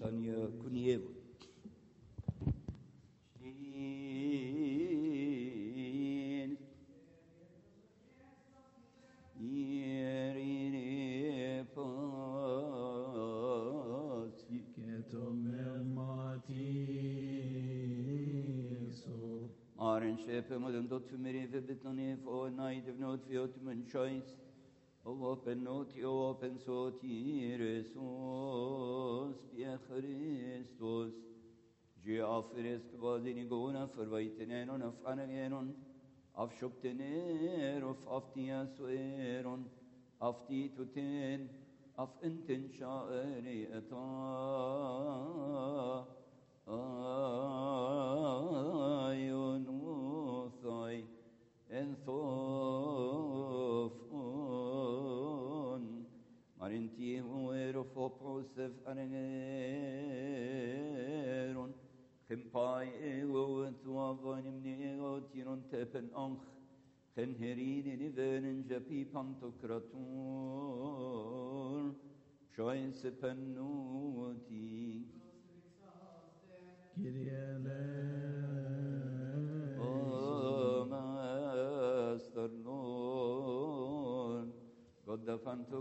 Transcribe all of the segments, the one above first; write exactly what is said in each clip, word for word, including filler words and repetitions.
Tanya Kunievo. Aren shepe modem dot fumeri ve bitnani for night of not fiotman choice. O open not o open soti resus pia Christus. Je afres kvadini gona verweitenen auf anenon auf schoptener auf aftia sueron auf die tuten auf enten shaari ata ayunuthai enthofun marinti huerofopos aneron Kempai ewoet wavanim neot iron tepen anch Gen herin in evenen japi pantokratur Shoinse pennuti Kyrie O Master Lord God the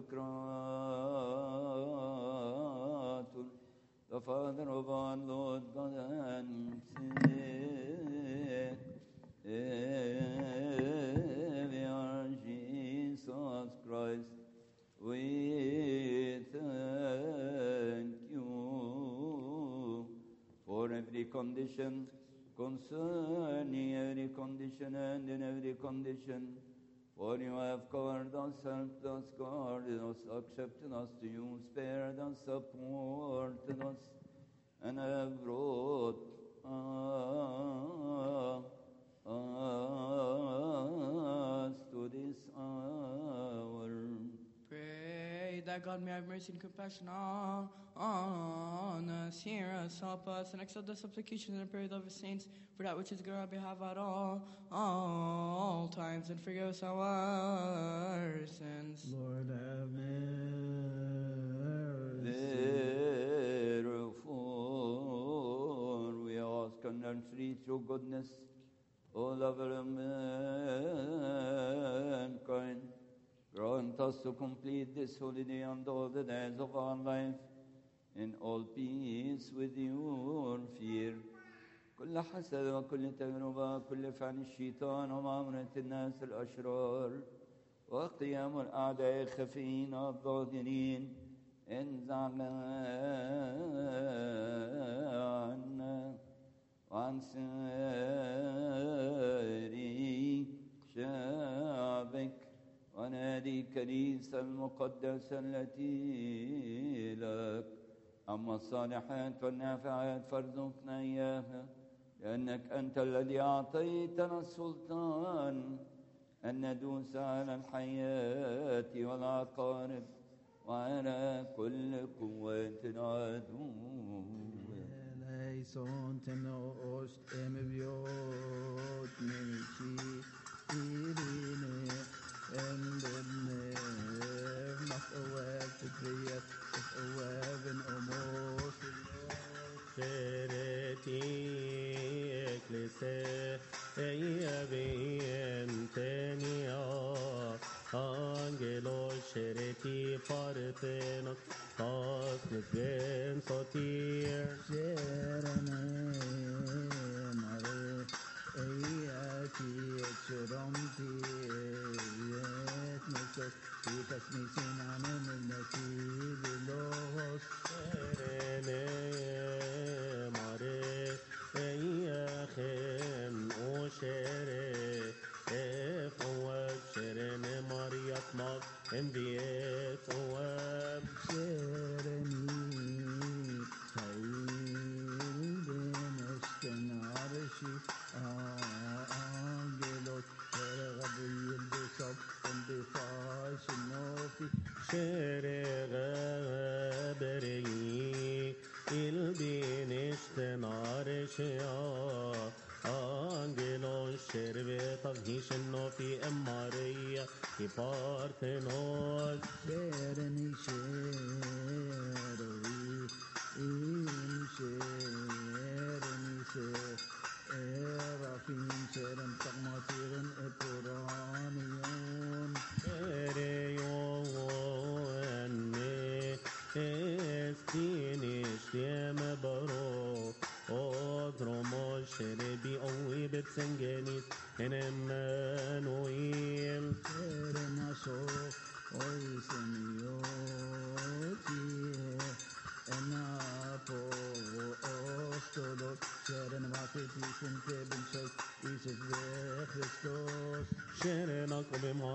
pantokratur The Father of our Lord God and Savior Jesus Christ, we thank you for every condition, concerning every condition and in every condition. For you have covered us, helped us, guarded us, accepted us to you, spared us, supported us, and have brought uh, us to this hour. Pray that God may have mercy and compassion on, on us, hear us, help us, and accept the supplications and prayers of his saints for that which is good on our behalf at all, all times, and forgive us our sins. Lord have mercy. Therefore, we ask and entreat through goodness, O lover of mankind, grant us to complete this holy day and all the days of our life in all peace with your fear. كل حسد وكل تجربة كل فعل الشيطان ومعاملة الناس الأشرار وقيام الأعداء الخفيين الظاهرين انزع عنا وعن سائر شعبك ونادي الكنيسة المقدسة التي لك أما الصالحات والنافعات فارزقنا إياها لأنك أنت الذي أعطيتنا السلطان أن ندوس على الحياة والعقارب وعلى كل قوة عدو. Eleison tenost embiot neci irine embedne mat aweb tibriyat aweb in omos Sereti eklese eyabien tenia angelos sereti parthenos tas nitgen sotir Serene mare eyaki etchromti yet mesos itas misinanen nesibilos serene mare eyachem o shere efowab serene mariat mag enviet owab Sereni Saïden Estenarshi Angelos Gabriel de Sop and the Fashion Nofi shere gaberei il binishtenar shea angelos sherve tavhishenno fi emareia ki parthenos Sereni Sheroi تيم برو أضرم شربي أوي بتسنجنيس إنمانويل Hermaso, hoy semioti, en apóstolos, keren maketis en tebensoi, Isus de Christos. شرنك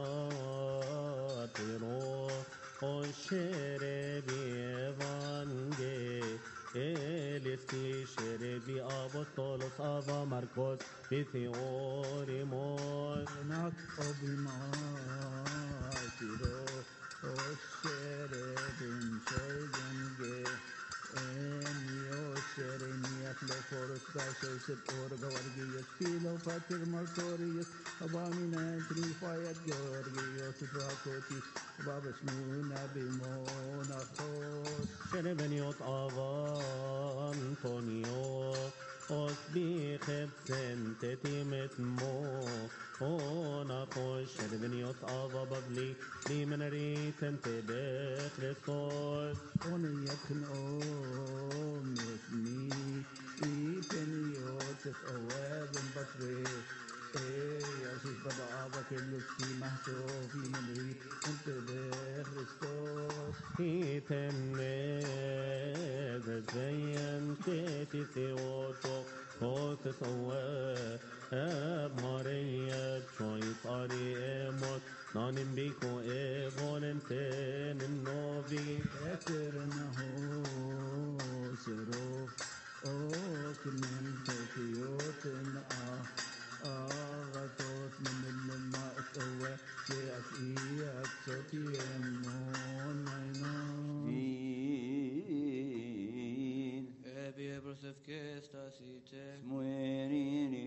بماترو وشربي إيفانجيليستي شربي أبطولوس أبا ماركوس بثيوريموس Enak obimatiro, osherebin soygenge, enio sereniak loforos gasoset orga vargios, filo patir martorius, abamina trifayat georgios, fracotis, babas muna bimonachos. شربنيوت أبا أنطونيو أصبيخ بسنتتي متمو ونخش شربنيوت أبا ببلي لي من ريت انت بخريستوس ونيتن أم يسمي إيبنيوتس أوابن بطري إيه ياسوس بابا أبا كلوس في محسو في منري أنت بخريستوس هيتنز زين تيتي ثيوتو خوتس أواب ماريا تشويس أري إيموت نانم بيكو إيفولنتين النوبي أكرنه سروف أوكمن تكيوتن آغتوت من الماء التوى لأسئية صوتي أمون مينون Vil Ebi Ebrosef Kestas Ite. smuerini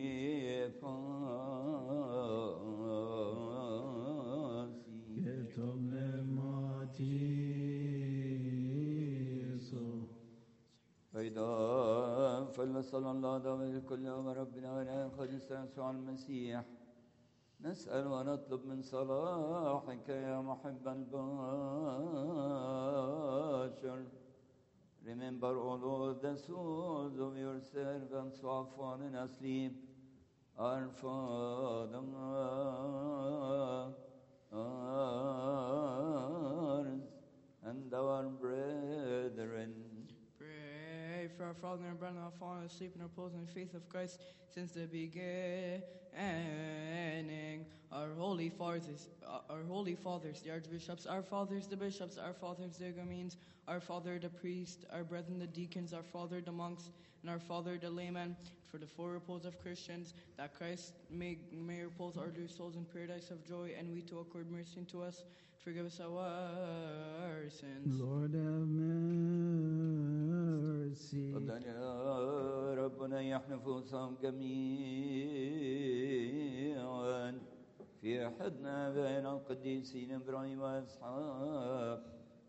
pasi Getom matiso فإذا فلنصل الله دائما كل يوم ربنا ونأخذ يسوع المسيح نسأل ونطلب من صلاحك يا محب البشر. Remember all the souls of your servants who have fallen asleep. Our Father, and our brethren. Pray for our father and brother who have fallen asleep and repose in the faith of Christ since the beginning. Our holy fathers, our holy fathers, the archbishops, our fathers, the bishops, our fathers, the igumens, our father, the priest, our brethren, the deacons, our father, the monks, and our father, the laymen, for the full repose of Christians, that Christ may, may repose our dear souls in paradise of joy, and we too accord mercy unto us, forgive us our sins. Lord have mercy. تفضل يا ربنا يحن نفوسهم جميعا في حضن بين القديسين ابراهيم واسحاق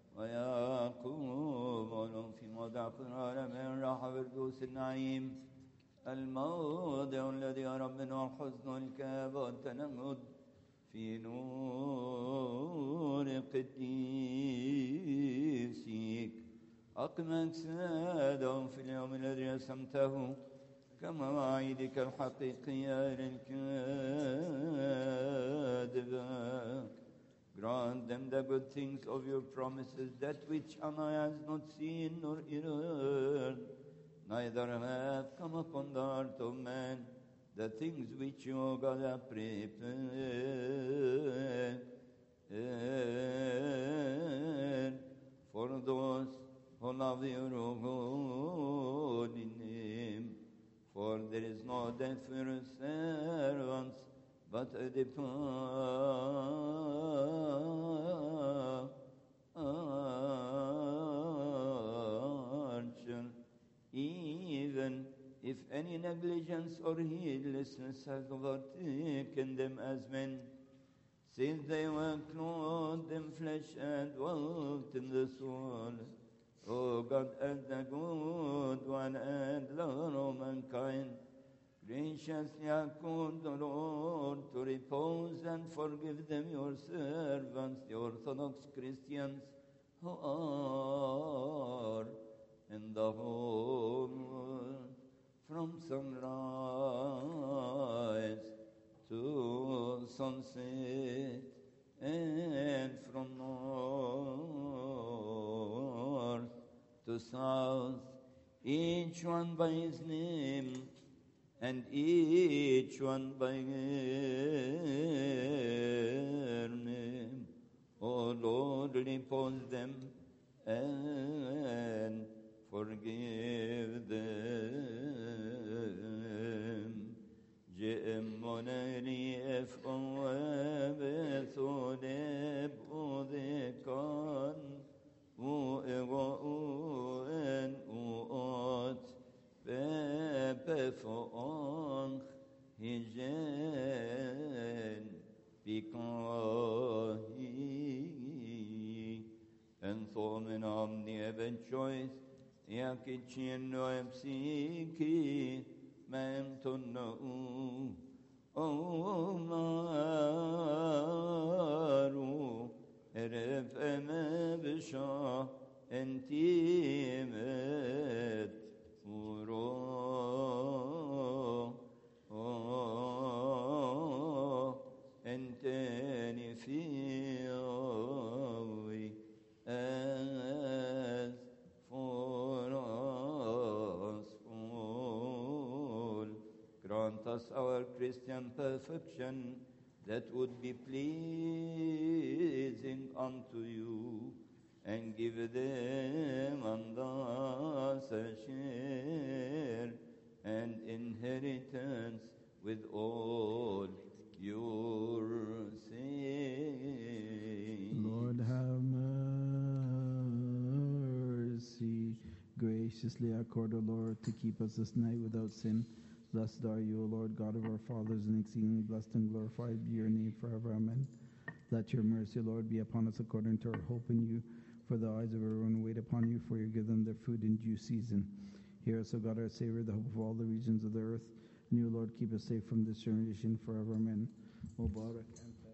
ويعقوب ولهم في موضع قرار من راحة فردوس النعيم الموضع الذي يرى منه الحزن والكآبة والتنمد في نور قديسيك أقم أجسادهم في اليوم الذي رسمته كمواعيدك الحقيقية للكاذبة. Grant them the good things of your promises, that which eye has not seen nor ear heard, neither have come upon the heart of man, the things which you, God, have prepared for those who love your holy name. For there is no death for your servants, but a departure. Even if any negligence or heedlessness has overtaken them as men, since they were clothed in flesh and dwelt in the soul, O God, as the good one and Lord of mankind, graciously accord the Lord to repose and forgive them, your servants, the Orthodox Christians, who are in the holy sunrise to sunset, and from north to south, each one by his name, and each one by their name. O Lord, repose them and forgive them. Je'emoneni ef'oe bethoneb u'dekan u'ego'uen u'ot be'pefo'onch hijen bikahi en thomen omni eben choice yakichin no epsiki mem tunno omaru eref eme bisha entimet uro enteni fiawi as for us all. Grant us our Christian perfection that would be pleasing unto you, and give them and us a share and inheritance with all your saints. Lord, have mercy. Graciously accord, O Lord, to keep us this night without sin. Blessed are you, O Lord, God of our fathers, and exceedingly blessed and glorified be your name forever. Amen. Let your mercy, Lord, be upon us according to our hope in you. For the eyes of everyone wait upon you, for you give them their food in due season. Hear us, O God, our Savior, the hope of all the regions of the earth. And you, Lord, keep us safe from this generation forever. Amen. Mubarak anta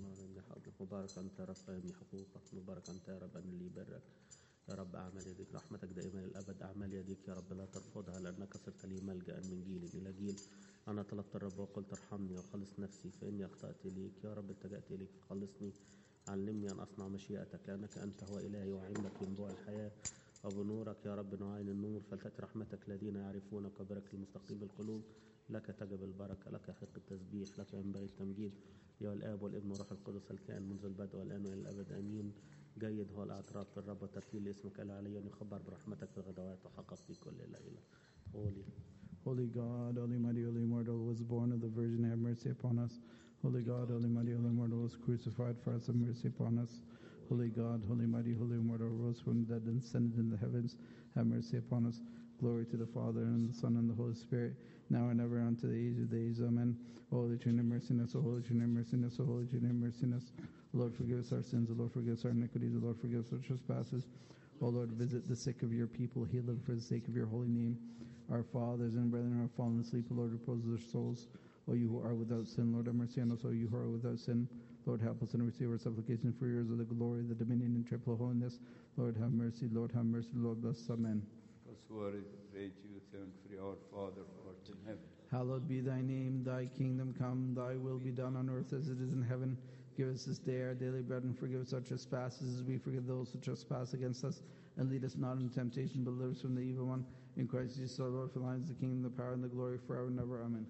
مبارك أنت يا رب فهمني حقوقك، مبارك أنت يا رب أن لي برك يا رب. أعمال يديك رحمتك دائما للأبد، أعمال يديك يا رب لا ترفضها، لأنك صرت لي ملجأ من جيل إلى جيل. أنا طلبت الرب وقلت ارحمني وخلص نفسي، فإني أخطأت إليك يا رب، التجأت إليك فخلصني. علمني أن أصنع مشيئتك، لأنك أنت هو إلهي وعندك ينبوع الحياة. وبنورك يا رب نعاين النور، فلتأتي رحمتك الذين يعرفونك، برك المستقيم القلوب. لك تجب البركة، لك يحق التسبيح، لك ينبغي التمجيد يا الآب والابن والروح القدس الكائن منذ البدء والآن وإلى الأبد آمين. جيد هو الاعتراف بالرب وترتيل اسمك العلي، أن يخبر برحمتك في الغدوات وحقق في كل ليلة. Holy. Holy God, Holy Mighty, Holy Immortal, was born of the Virgin, have mercy upon us. Holy God, Holy Mighty, Holy Immortal, was crucified for us, have mercy upon us. Holy God, Holy Mighty, Holy Immortal, rose from the dead and ascended in the heavens, have mercy upon us. Glory to the Father, and the Son, and the Holy Spirit, now and ever, unto the age of days. Amen. O Holy Trinity, mercy on us. O Holy Trinity, mercy on us. O Holy Trinity, mercy on us. O Lord, forgive us our sins. O Lord, forgive us our iniquities. O Lord, forgive us our trespasses. O Lord, visit the sick of your people. Heal them for the sake of your holy name. Our fathers and brethren are fallen asleep. O Lord, repose their souls. O you who are without sin, Lord, have mercy on us. O you who are without sin, Lord, help us and receive our supplication for yours of the glory, the dominion, and triple holiness. Lord, have mercy. Lord, have mercy. Lord, bless us. Amen. Pray to you, thankfully, our Father who art in heaven. Hallowed be thy name, thy kingdom come, thy will be done on earth as it is in heaven. Give us this day our daily bread, and forgive us our trespasses as we forgive those who trespass against us. And lead us not into temptation, but deliver us from the evil one. In Christ Jesus our Lord, for thine is the kingdom, the power, and the glory forever and ever. Amen.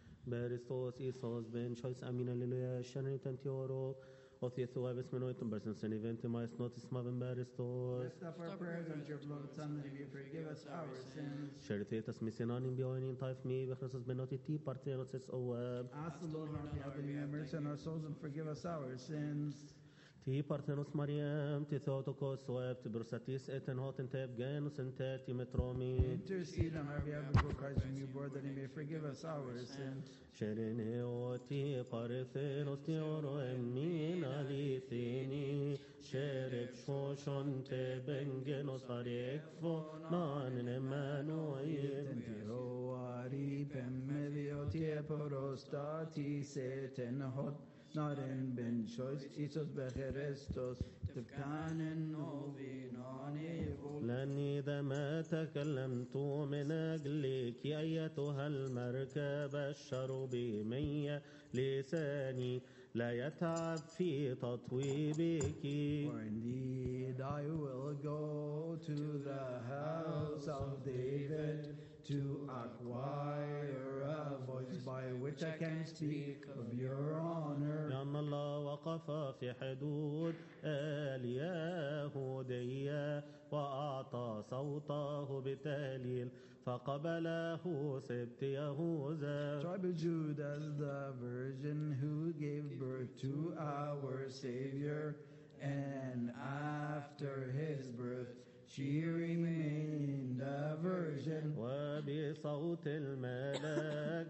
Beristos Isos ben choice amina liluya shanri tantioro othithua besmenoitum bersensen eventi mais notis maven beristos. Lift up our prayers unto your beloved Son, that he may forgive us our sins. Sheritetas misinanim bioinin taif mi bechresus benotiti partenotis oab. Ask the Lord on behalf of you, have mercy on our souls, and forgive us our sins. Ti parthenos Mariam, ti Theotokos oab, ti bursatis eten hoten teb genus enteti metromi. Intercede on our behalf before Christ whom you bore, that he may forgive us our sins. Shereneo ti parthenos ti oro emin alithini. Shereb shoshon te bengenos arekfo nan Emmanuel. Tentiro ari pemmeliotie porostati seten hot. Naren ben choice, Isos becherestos, Tefkanen novinani. لأني إذا ما تكلمت من أجلك أيتها المركبة الشربيمية لساني لا يتعب في تطويبك. For indeed I will go to the house of David to acquire a voice by which I can speak of your honor. لأن الله وقف في حدود آل يهودية وأعطى صوته بتهليل فقبله سبط يهوذا. Tribe of Judah, the virgin who gave birth to our Savior, and after his birth she remained a virgin. وبصوت الملاك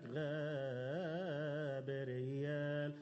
غابريال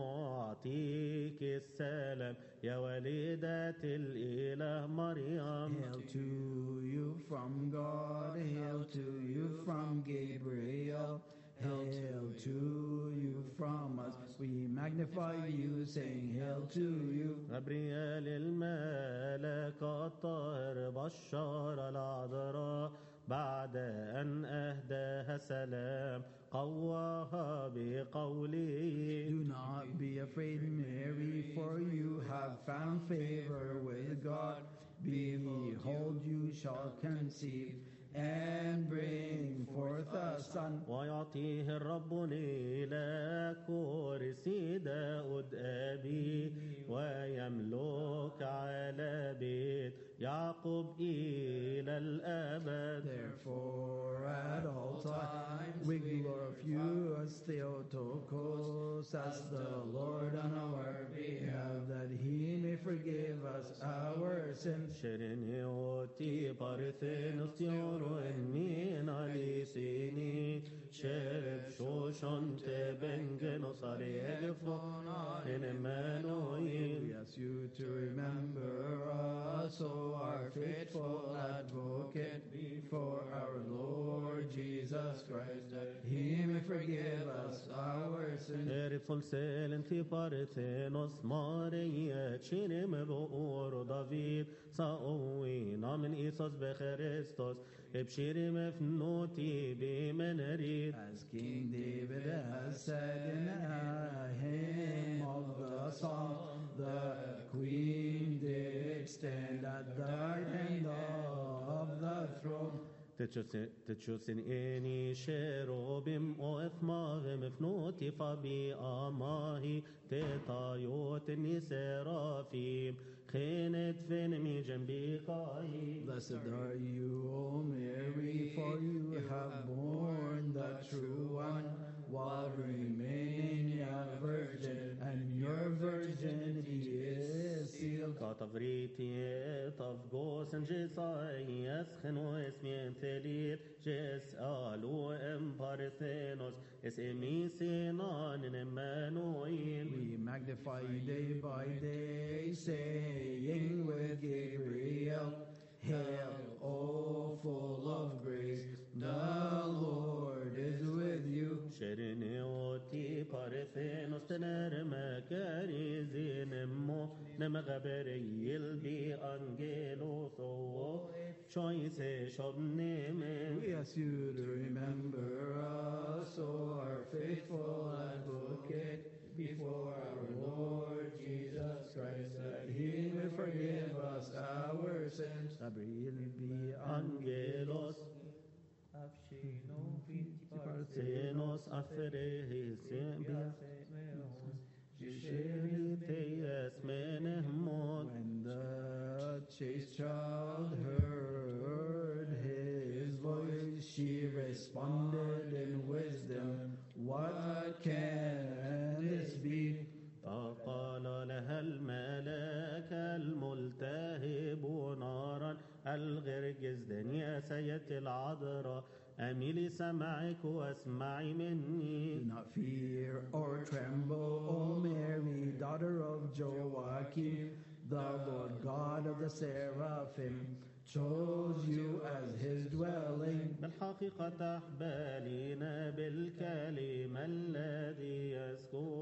نعطيك السلام يا والدة الإله مريم. Hail to you from God, hail to you from Gabriel, hail to you from us. We magnify you, saying hail to you. غبريال الملاك الطاهر بشر العذراء بعد أن أهداها سلام قواها بقوله. Do not be afraid, Mary, for you have found favor with God. Behold, you shall conceive and bring forth a son. ويعطيه الرب إلى كرسي داود أبي ويملك على بيت يعقوب إلى الأبد. Therefore at all times we glorify you as Theotokos, as the Lord on our behalf, that he may forgive us our sins. شرني وتي بارثينوس تيورو إني ناليسيني شرب شوشن تبنجنوس عليكفون إن منوين. We ask you to remember us, O our faithful advocate, before our Lord Jesus Christ, that he may forgive us our sins. Erifol selen ti parthenos Maria chinim roor David saowi namen Isos becherestos ebshirim efnoti bimenerit. As King David has said in a hymn of the psalm, the queen did stand at the right hand of the throne. تتشوسن إني شروبم وإثماغم فنوتي فبي أماهي تطايوتني سرافيم خينت فينمي جنبي قاي. Blessed are you, O Mary, for you have borne the true one, while remaining a virgin, and your virginity is sealed. كاتفريتي طفقوس جيساي يسخن واسمين ثليل جيس آلو ام بارثينوس اسمي سينان نمانوين. We magnify you day by day, saying with Gabriel, Hail, O full of grace, the Lord is with you. شرني وتي بارثينوس تنرما كاريزي نمو نمغبريل بي أنجيلوس او شويسي شبني من. We ask you to remember us, O our faithful advocate, before our Lord Jesus Christ, that he may forgive us our sins. Gabriel be Angelos Parthenos afereis bias Gisheriteas menehmon. When the chaste child heard his voice, she responded in wisdom, what can this be? فقال لها الملاك الملتهب نارا الغرجز دنيا سيد العذراء أميلي سمعك واسمعي مني. Do not fear or tremble, O Mary, daughter of Joachim. The Lord God of the seraphim chose you as his dwelling. بالحقيقة تحبالين بالكلمة الذي يسكن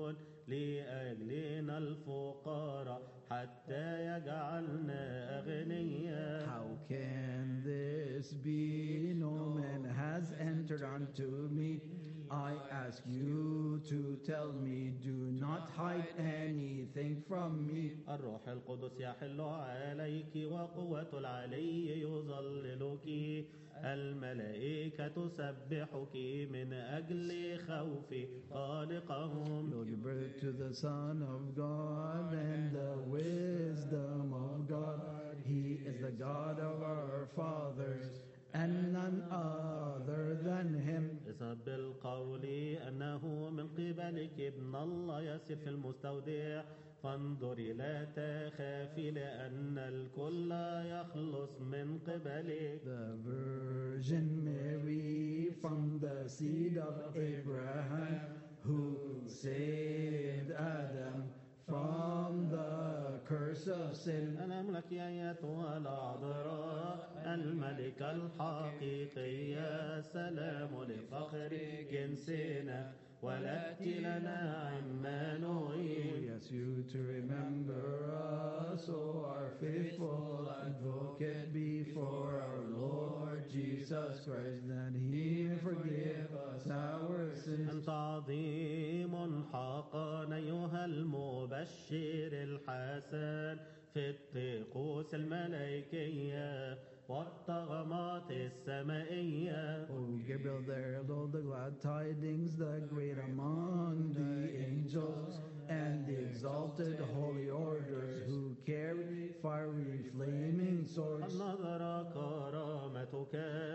لأجلنا الفقراء حتى يجعلنا أغنياء. How can this be? No man has entered unto me. I ask you to tell me, do not hide anything from me. الروح القدس يحل عليك وقوة العلي يظللك. الملائكة تسبحك من أجل خوف خالقهم. You'll give birth to the Son of God and the wisdom of God. He is the God of our fathers and none other than him. إذا بالقول أنه من قبلك ابن الله يسير في المستودع فانظري لا تخافي لأن الكل يخلص من قبلك. The Virgin Mary from the seed of Abraham who saved Adam from the curse of sin. أنام لك يا أيتها العذراء الملكة الحقيقية سلام لفخر جنسنا ولدت لنا عمانوئيل. We ask you to remember us, O our faithful advocate before our Lord Jesus Christ, that he may forgive us our sins. أنت عظيم حقا أيها المبشر الحسن في الطقوس الملائكية والطغمات السمائية. O Gabriel, the herald of the glad tidings, the great among the angels, and the exalted holy orders who carry fiery flaming swords. النظر كرامتك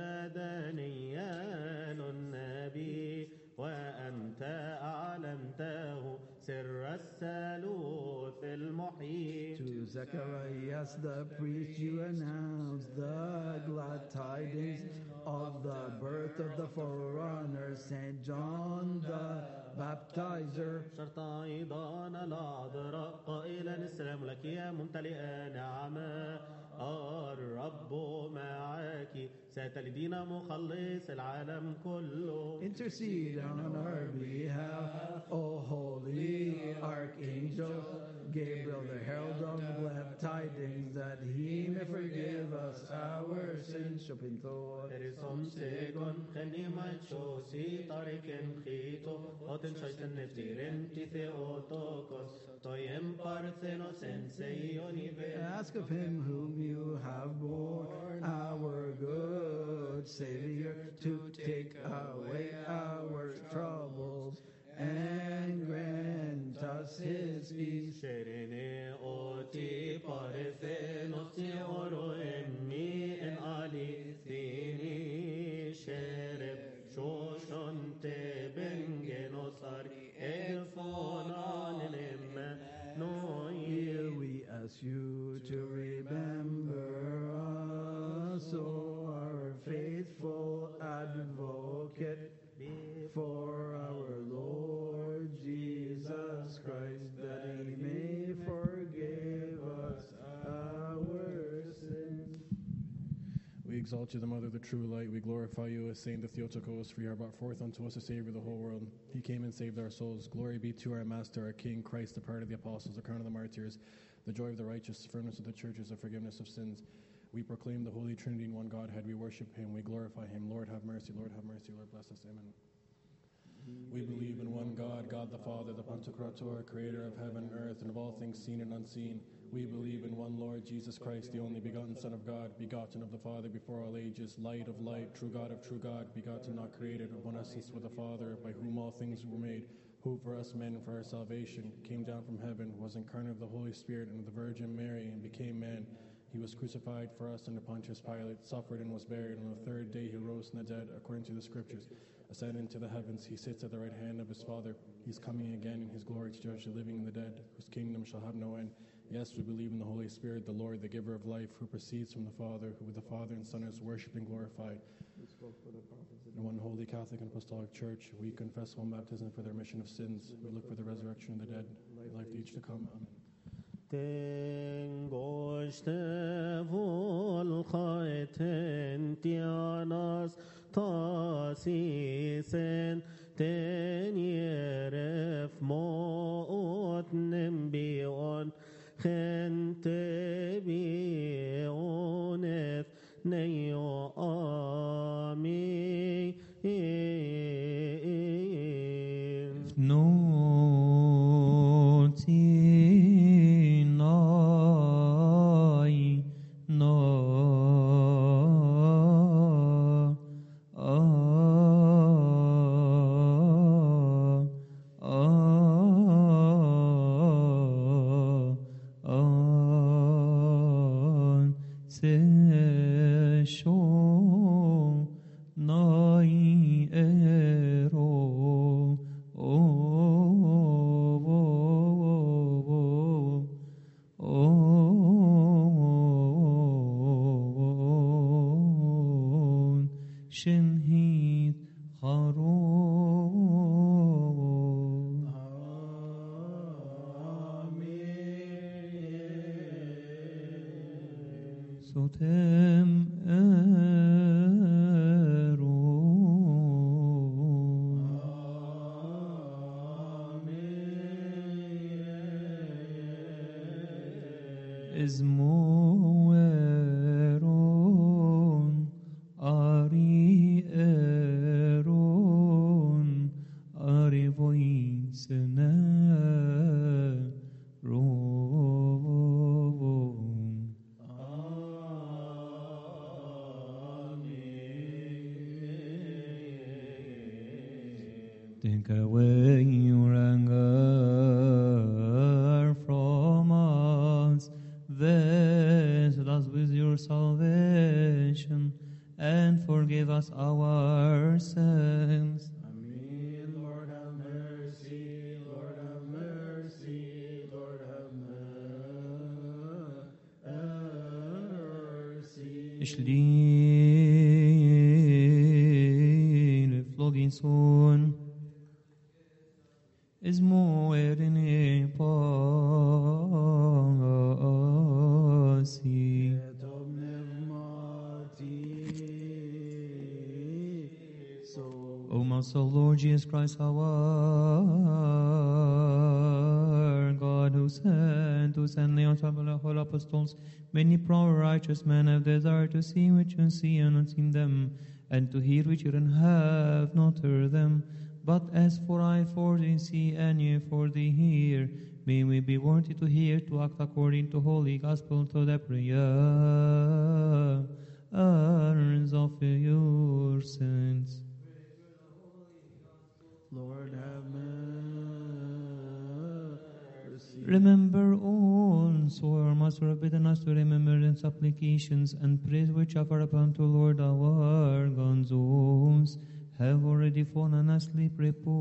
دانيال النبي وأنت أعلنته سر الثالوث المحيط. To Zacharias the priest you announced the glad tidings of the birth of the forerunner, Saint John the Baptizer. شرط أيضا العذراء قائلا السلام لك يا ممتلئة نعمة الرب معك ستلدين مخلص العالم كله. Intercede on our behalf, O holy archangel Gabriel, the herald of glad tidings, that he may forgive us our sins. Shopinto. Erisom segon khenima chosi tariken khito oten shaitan neftiren tithe otokos toyem parthenos enseionive. Ask of him whom you have borne, our good Savior, to take away our troubles and grant us his peace. Sherene oti parthenos oro emmi en ali thini shereb shoshon te bengenosari edfonan lemme Here noi. we ask you to remember us, O our faithful advocate, before our Lord Jesus Christ, that he may forgive us our sins. We exalt you, the Mother of the true light. We glorify you as Saint the Theotokos, for you are brought forth unto us a Savior of the whole world. He came and saved our souls. Glory be to our Master, our King, Christ, the part of the apostles, the crown of the martyrs, the joy of the righteous, firmness of the churches, the forgiveness of sins. We proclaim the Holy Trinity in one Godhead. We worship him. We glorify him. Lord, have mercy. Lord, have mercy. Lord, bless us. Amen. We believe in one God, God the Father, the Pantocrator, creator of heaven and earth, and of all things seen and unseen. We believe in one Lord Jesus Christ, the only begotten Son of God, begotten of the Father before all ages, light of light, true God of true God, begotten, not created, of one essence with the Father, by whom all things were made, who for us men, for our salvation, came down from heaven, was incarnate of the Holy Spirit and of the Virgin Mary, and became man. He was crucified for us under Pontius Pilate, suffered and was buried. On the third day he rose from the dead, according to the Scriptures, ascended into the heavens. He sits at the right hand of his Father. He's coming again in his glory to judge the living and the dead, whose kingdom shall have no end. Yes, we believe in the Holy Spirit, the Lord, the giver of life, who proceeds from the Father, who with the Father and Son is worshipped and glorified. In one holy Catholic and Apostolic Church, we confess one baptism for the remission of sins. We look for the resurrection of the dead, life to each to come. Amen. Tengoște volcaeten tianas tasisen tenieref mo gente bionef neo ami Noti nai no ah ah ah se sho nai ero شنهيد خروب سوتم ارو ازمورون آری ارون آری ویسنه روون Take away your anger from us, visit us with your salvation, and forgive us our sins. Amen. Lord have mercy, Lord have mercy, Lord have mercy. Ishli flogison ismo erine pasi. O most Lord Jesus Christ, our God, who sent, who sent the untraveled whole apostles, many proud righteous men have desired to see which you see and not seen them, and to hear which you have not heard them. But as for I for thee see, and ye for thee hear, may we be worthy to hear, to act according to holy gospel, to the prayers of your saints. Lord have mercy. Remember also our Master have bidden us to remember in supplications and praise which offer upon to Lord our God, those have already fallen asleep.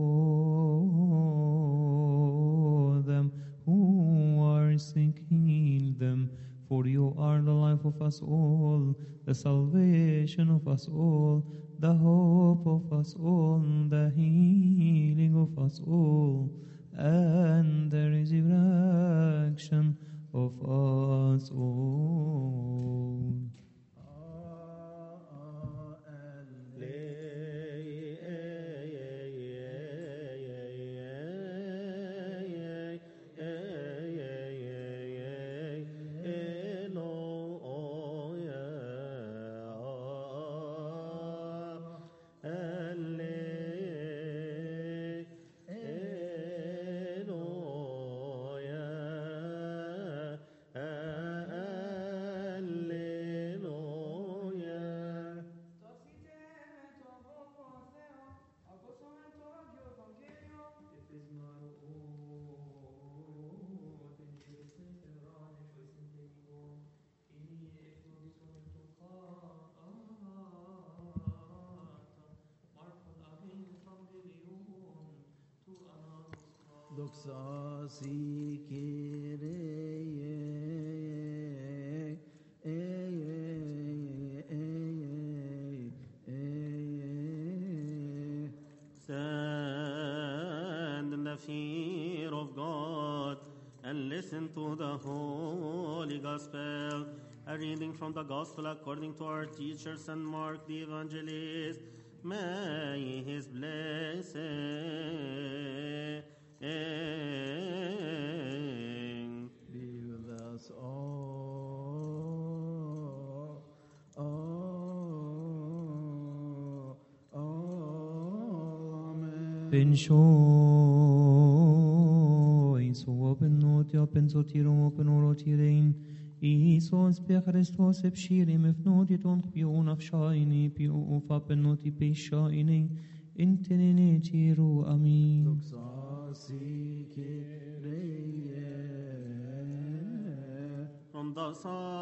Repose them who are sick, heal them. For you are the life of us all, the salvation of us all, the hope of us all, the healing of us all, and the resurrection of us all. Doxasi Kyrie, Stand in the fear of God and listen to the Holy Gospel. A reading from the Gospel according to our teacher Saint Mark the Evangelist. May his blessing be with ben shois, open not, open sotirum, open orotirein, Isos pe Christos epshirim, if not it on pion of shiny, pion of up and not pe shiny, intene tiru, amen. From the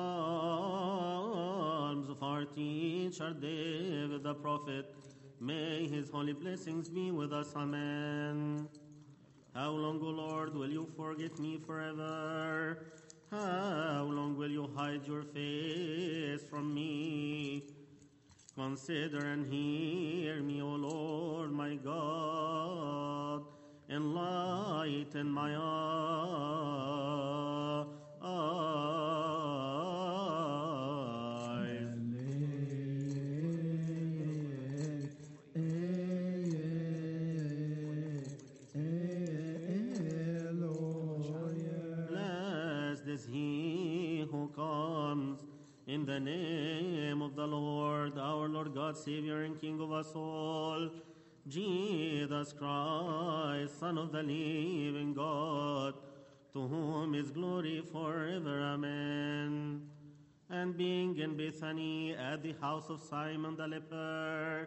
Psalms of our teacher David the prophet, may his holy blessings be with us, amen. How long, O Lord, will you forget me forever? How long will you hide your face from me? Consider and hear me, O Lord, my God. Enlighten my eyes. Blessed is he who comes in the name of the Lord, our Lord God, Savior and King of us all, Jesus Christ, Son of the living God, to whom is glory forever. Amen. And being in Bethany at the house of Simon the leper,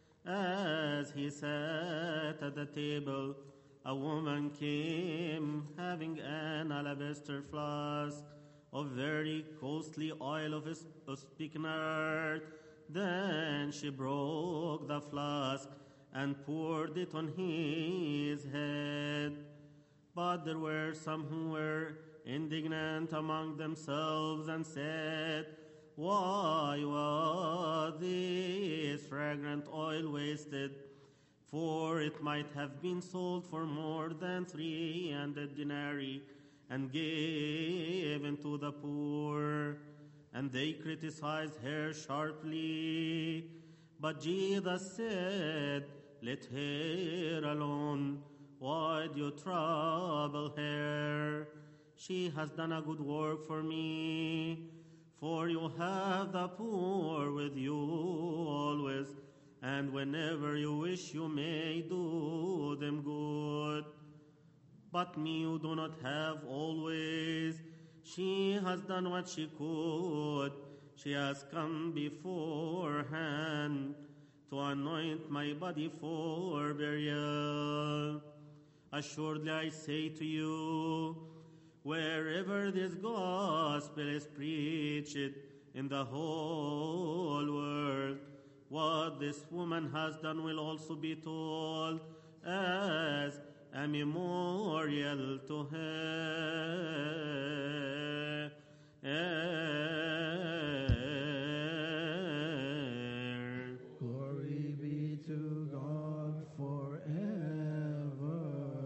as he sat at the table, a woman came having an alabaster flask of very costly oil of spikenard. Then she broke the flask and poured it on his head. But there were some who were indignant among themselves and said, "Why was this fragrant oil wasted? For it might have been sold for more than three hundred denarii and given to the poor." And they criticized her sharply. But Jesus said, "Let her alone. Why do you trouble her? She has done a good work for me. For you have the poor with you always, and whenever you wish you may do them good. But me you do not have always. She has done what she could. She has come beforehand to anoint my body for burial. Assuredly I say to you, wherever this gospel is preached in the whole world, what this woman has done will also be told as a memorial to her. Glory be to God forever.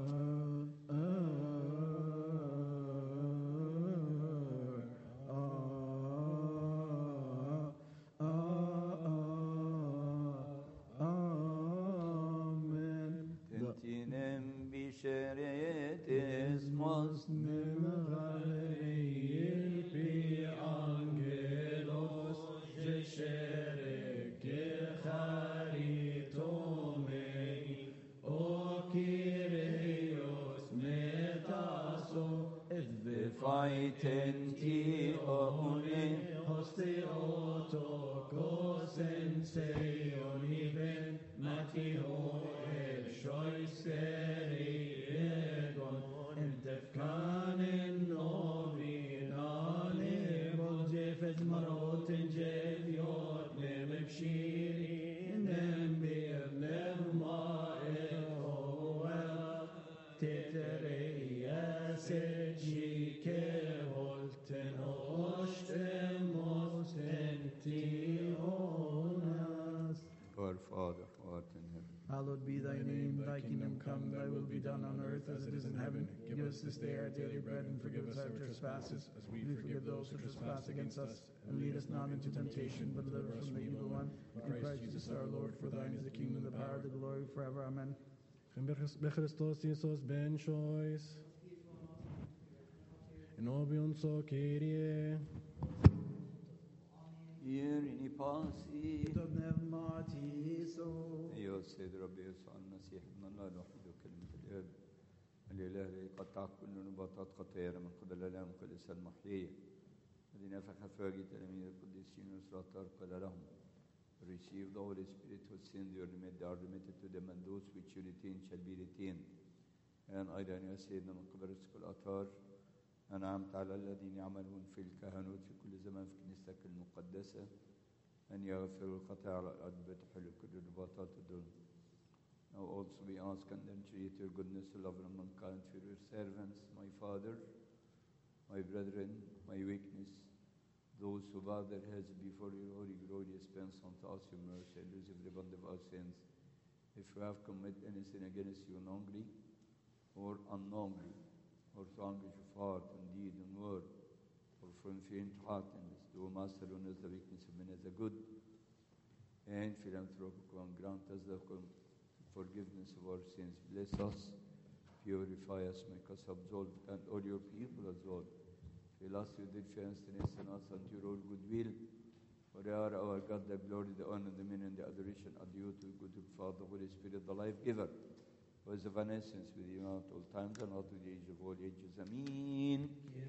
Amen. Tentinem bişeret esmos Faitenti ohune Hosteotokos enseioniven matio et shoiseriegon entefkanen novinane voljefet maroten jeviot nemepshirin nembir nevma ehoel tetereias et jike volten ostemos tentionas. Our Father, who art in heaven. Hallowed be thy name, thy kingdom come, thy will be done on earth as it is in heaven. Give us this day our daily bread, and forgive us our trespasses, as we forgive those who trespass against us. And lead us not into temptation, but deliver us from the evil one. In Christ Jesus our Lord, for thine is the kingdom, the power, the glory, forever. Amen. Bechristos Isos ben shois. En obion so Kyrie. Irini pasi, Pneumatiso, Iose السيد رب يسوع المسيح ابن الله الوحيد وكلمة الآب الإله الذي قطع كل نباتات خطيرة من قبل الآب القدس المحيية الذي نفخ في وجه تلاميذ القديسين وسلاطار قال لهم receive the Holy Spirit whose sins you remit are remitted to them and those which you retain shall be retained. الآن أيضا يا سيدنا من قبل رزق الأطهار أنعمت على الذين يعملون في الكهنوت في كل زمان في كنيستك المقدسة أن يغفروا الخطايا على الأرض بتحل كل رباطات الدم. Now also we ask and entreat your goodness to love and mankind for your servants, my Father, my brethren, my weakness, those who bow their heads before your holy glorious presence unto us your mercy and receive the bond of our sins. If we have committed any sin against you knowingly or unknowingly, or through anguish of heart and deed and word, or from faint-heartedness, do master on us the weakness of men as a good and philanthropic one. Grant us the forgiveness of our sins. Bless us, purify us, make us absolved, and all your people absolved. Fill us with your faithfulness in us and your all goodwill. For you are our God, the glory, the honor, the meaning, and the adoration are due to good Father, Holy Spirit, the life giver, who is of an essence with you at all times and not to the age of all ages. Amen.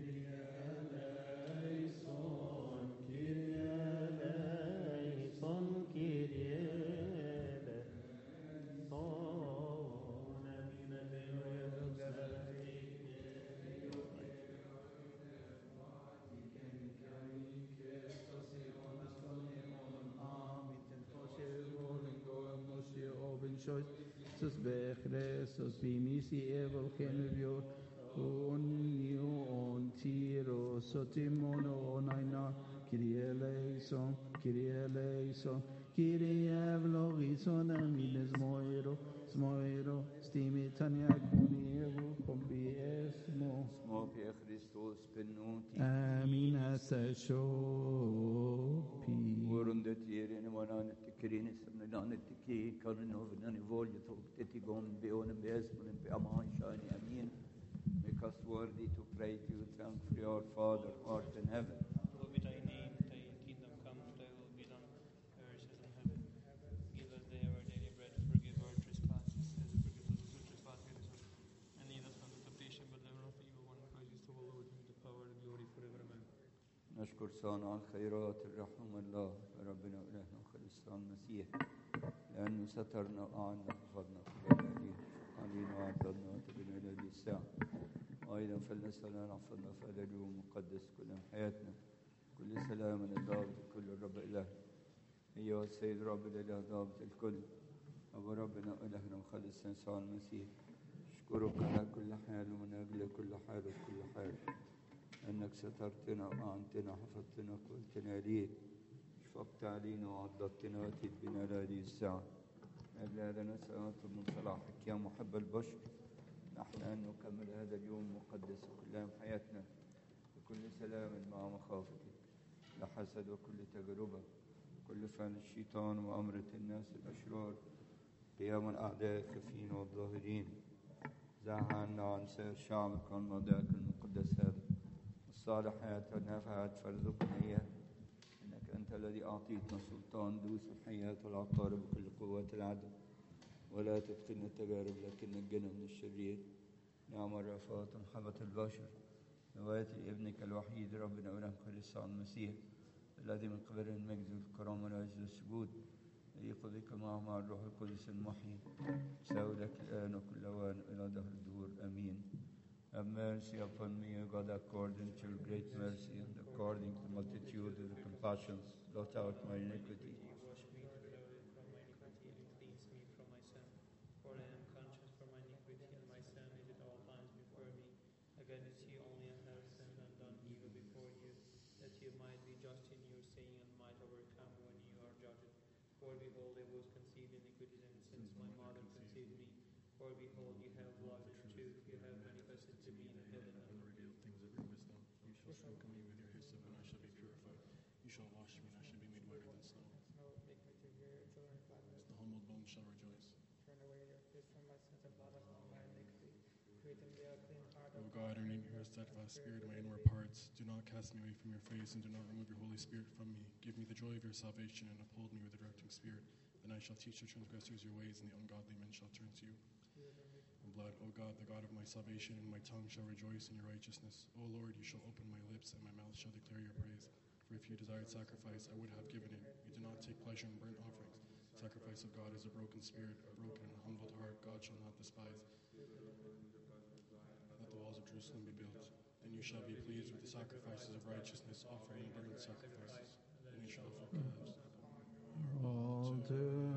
Sus Christus bimisi evil kenvio unio on tiro sotimono onaina Kyrie eleison Kyrie eleison Kyrie evlogison amines moiro smoiro stimitania conievo compiesmo Smo per Christus benuti. amina seshopi Vorundet ierene monanet tikrinis nanet tiki karnov nani volje tokti gon beonen besmen be aman shani amin. Make us worthy to pray to you, thankfully, our Father, art in heaven. Hallowed be thy name, thy kingdom come, thy will be done, earth as in heaven. Give us day our daily bread, forgive our trespasses, as we forgive those who trespass against us. And lead us not into temptation, but deliver us from evil one. Christ is the Lord, and the power and the glory forever. Amen. نشكر صانع الخيرات الرحمة الله ربنا وإلهنا وخلصنا المسيح لأنه سترنا وأعنا وحفظنا وقبلنا علينا وعطلنا وتبنا إلى هذه الساعة وأيضا فلنسأل أن نحفظنا في هذا اليوم المقدس كل حياتنا كل سلام الضابط كل الرب إله أيها السيد رب الإله ضابط الكل أبو ربنا وإلهنا وخلصنا يسوع المسيح أشكرك على كل حال ومن أجل كل حال وكل حال أنك سترتنا وأعنتنا حفظتنا قلتنا ليك شفقت علينا وعضدتنا وأتيت بنا لهذه الساعة أجل هذا نسأل ونطلب من صلاحك يا محب البشر نحن أن نكمل هذا اليوم المقدس كل يوم حياتنا بكل سلام مع مخافتك لا حسد وكل تجربة كل فعل الشيطان وأمرة الناس الأشرار قيام الأعداء الخفين والظاهرين زعها عنا عن سائر شعبك عن موضعك المقدس هذا الصالحات والنافعات فارزقنا إياه إنك أنت الذي أعطيتنا سلطان دوس الحياة والعقارب بكل قوات العدل ولا تدخلنا التجارب لكن نجنا من الشرير نعم الرفاة محبة البشر نواتي ابنك الوحيد ربنا ولهم خلص المسيح الذي من قبل المجد والكرامة والعز والسجود يليق بك معه مع الروح القدس المحيي ساو لك الآن وكل أوان إلى دهر الدهور آمين. Have mercy upon me, O God, according to your great mercy and according to the multitude of the compassions, blot out my iniquity. Wash me thoroughly from my iniquity and cleanse me from my sin. For I am conscious for my iniquity, and my sin is at all times before me. Against you only I have sinned and done evil before you, that you might be just in your saying and might overcome when you are judged. For behold, I was conceived in iniquity, and since my mother conceived me. For behold, you have loved the truth, you have manifested to me in heaven and the revealed things of your wisdom. You shall sprinkle me with your hyssop, and I shall be purified. You shall wash me, and I shall be made whiter than snow. Snow, make me to hear your children gladness. The humble bones shall rejoice. Turn away your face from my sins and blot out all my iniquity. Create in me a clean heart. O God, renew your steadfast spirit in my inward parts. Do not cast me away from your face, and do not remove your Holy Spirit from me. Give me the joy of your salvation, and uphold me with a directing spirit. The night shall teach the transgressors your ways, and the ungodly men shall turn to you. In blood, O God, the God of my salvation, and my tongue shall rejoice in your righteousness. O Lord, you shall open my lips, and my mouth shall declare your praise. For if you desired sacrifice, I would have given it. You do not take pleasure in burnt offerings. Sacrifice of God is a broken spirit, a broken and humbled heart God shall not despise. Let the walls of Jerusalem be built. Then you shall be pleased with the sacrifices of righteousness, offering burnt sacrifices. Then you shall offer calves. Altar.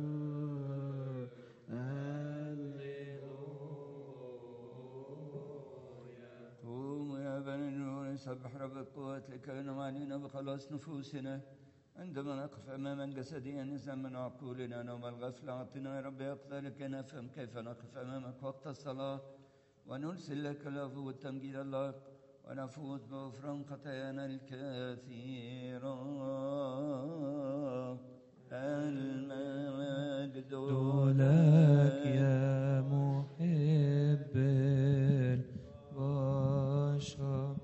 قوموا يا بني النور نسبح رب القوات لكي علينا بخلاص نفوسنا عندما نقف أماما جسديا نزعم من عقولنا نوم الغفلة أعطنا يا رب يقظة لكي نفهم كيف نقف أمامك وقت الصلاة ونرسل لك العفو والتمجيد الله ونفوز بغفران خطايانا الكثيرة. المجد لك يا محب البشر.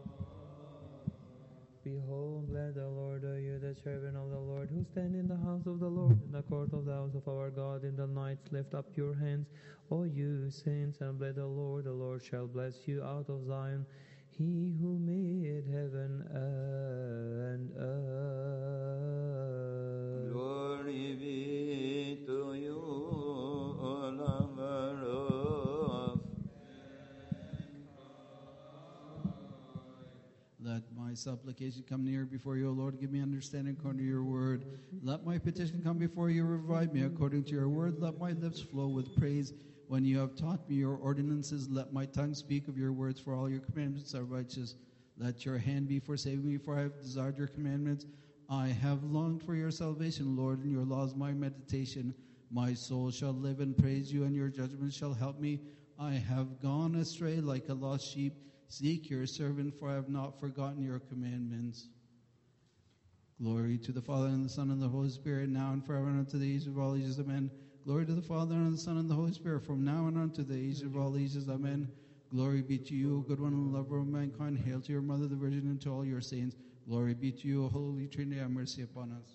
Behold, let the Lord, are you the servant of the Lord, who stand in the house of the Lord, in the court of the house of our God, in the nights lift up your hands, O you saints, and bless the Lord. The Lord shall bless you out of Zion, he who made heaven and earth. Glory be to you, O lover of. Let my supplication come near before you, O Lord. Give me understanding according to your word. Let my petition come before you. Revive me according to your word. Let my lips flow with praise. When you have taught me your ordinances, let my tongue speak of your words, for all your commandments are righteous. Let your hand be for saving me, for I have desired your commandments. I have longed for your salvation, Lord, and your law is my meditation. My soul shall live and praise you, and your judgment shall help me. I have gone astray like a lost sheep. Seek your servant, for I have not forgotten your commandments. Glory to the Father, and the Son, and the Holy Spirit, now and forever, and unto the age of all ages. Amen. Glory to the Father, and the Son, and the Holy Spirit, from now and unto the age of all ages. Amen. Glory be to you, O good one and lover of mankind. Hail to your mother, the Virgin, and to all your saints. Glory be to you, O Holy Trinity. Have mercy upon us.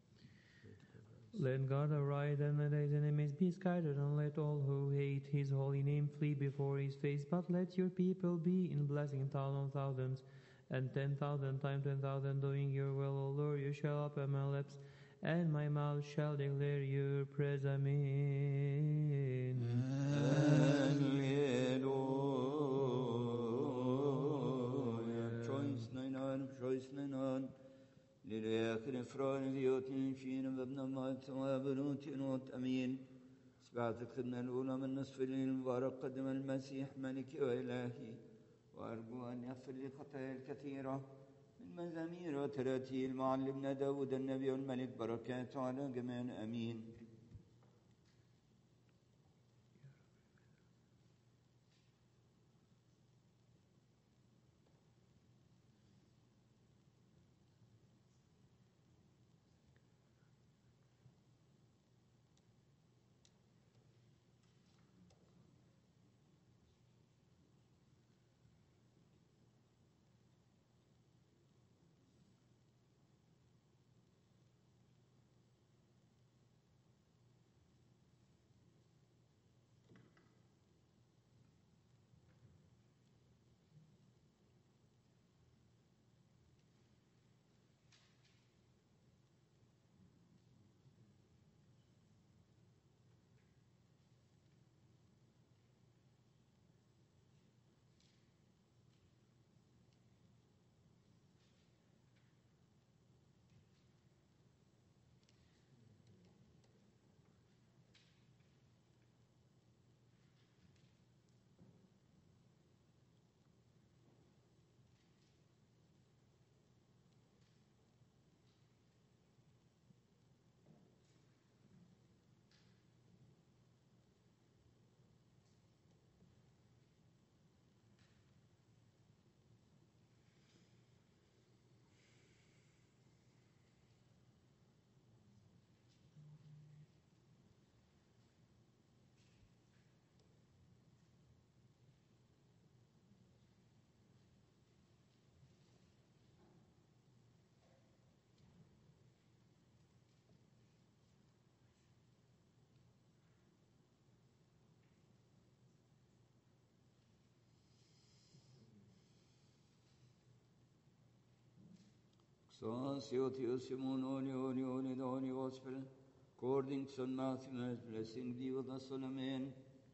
Let God arise and let his enemies be scattered, and let all who hate his holy name flee before his face. But let your people be in blessing thousand thousands, and ten thousand times ten thousand, doing your will, O Lord. You shall open my lips, and my mouth shall declare your praise. Amen. Hallelujah. Choice nine on, choice nine on. للآخر إفران ذيوت شين وابن مات وابنوت نوت أمين. سبعة الخدمة الأولى من نصف الليل المبارك قدم المسيح ملكي وإلهي، وأرجو أن يغفر لي خطاياي الكثيرة من مزامير وتراتيل معلمنا داود النبي والملك، بركاته على جميع. أمين. Xansiotius Simon Oni Oni Oni Gospel, according to Saint Matthew, blessing be with us all, amen.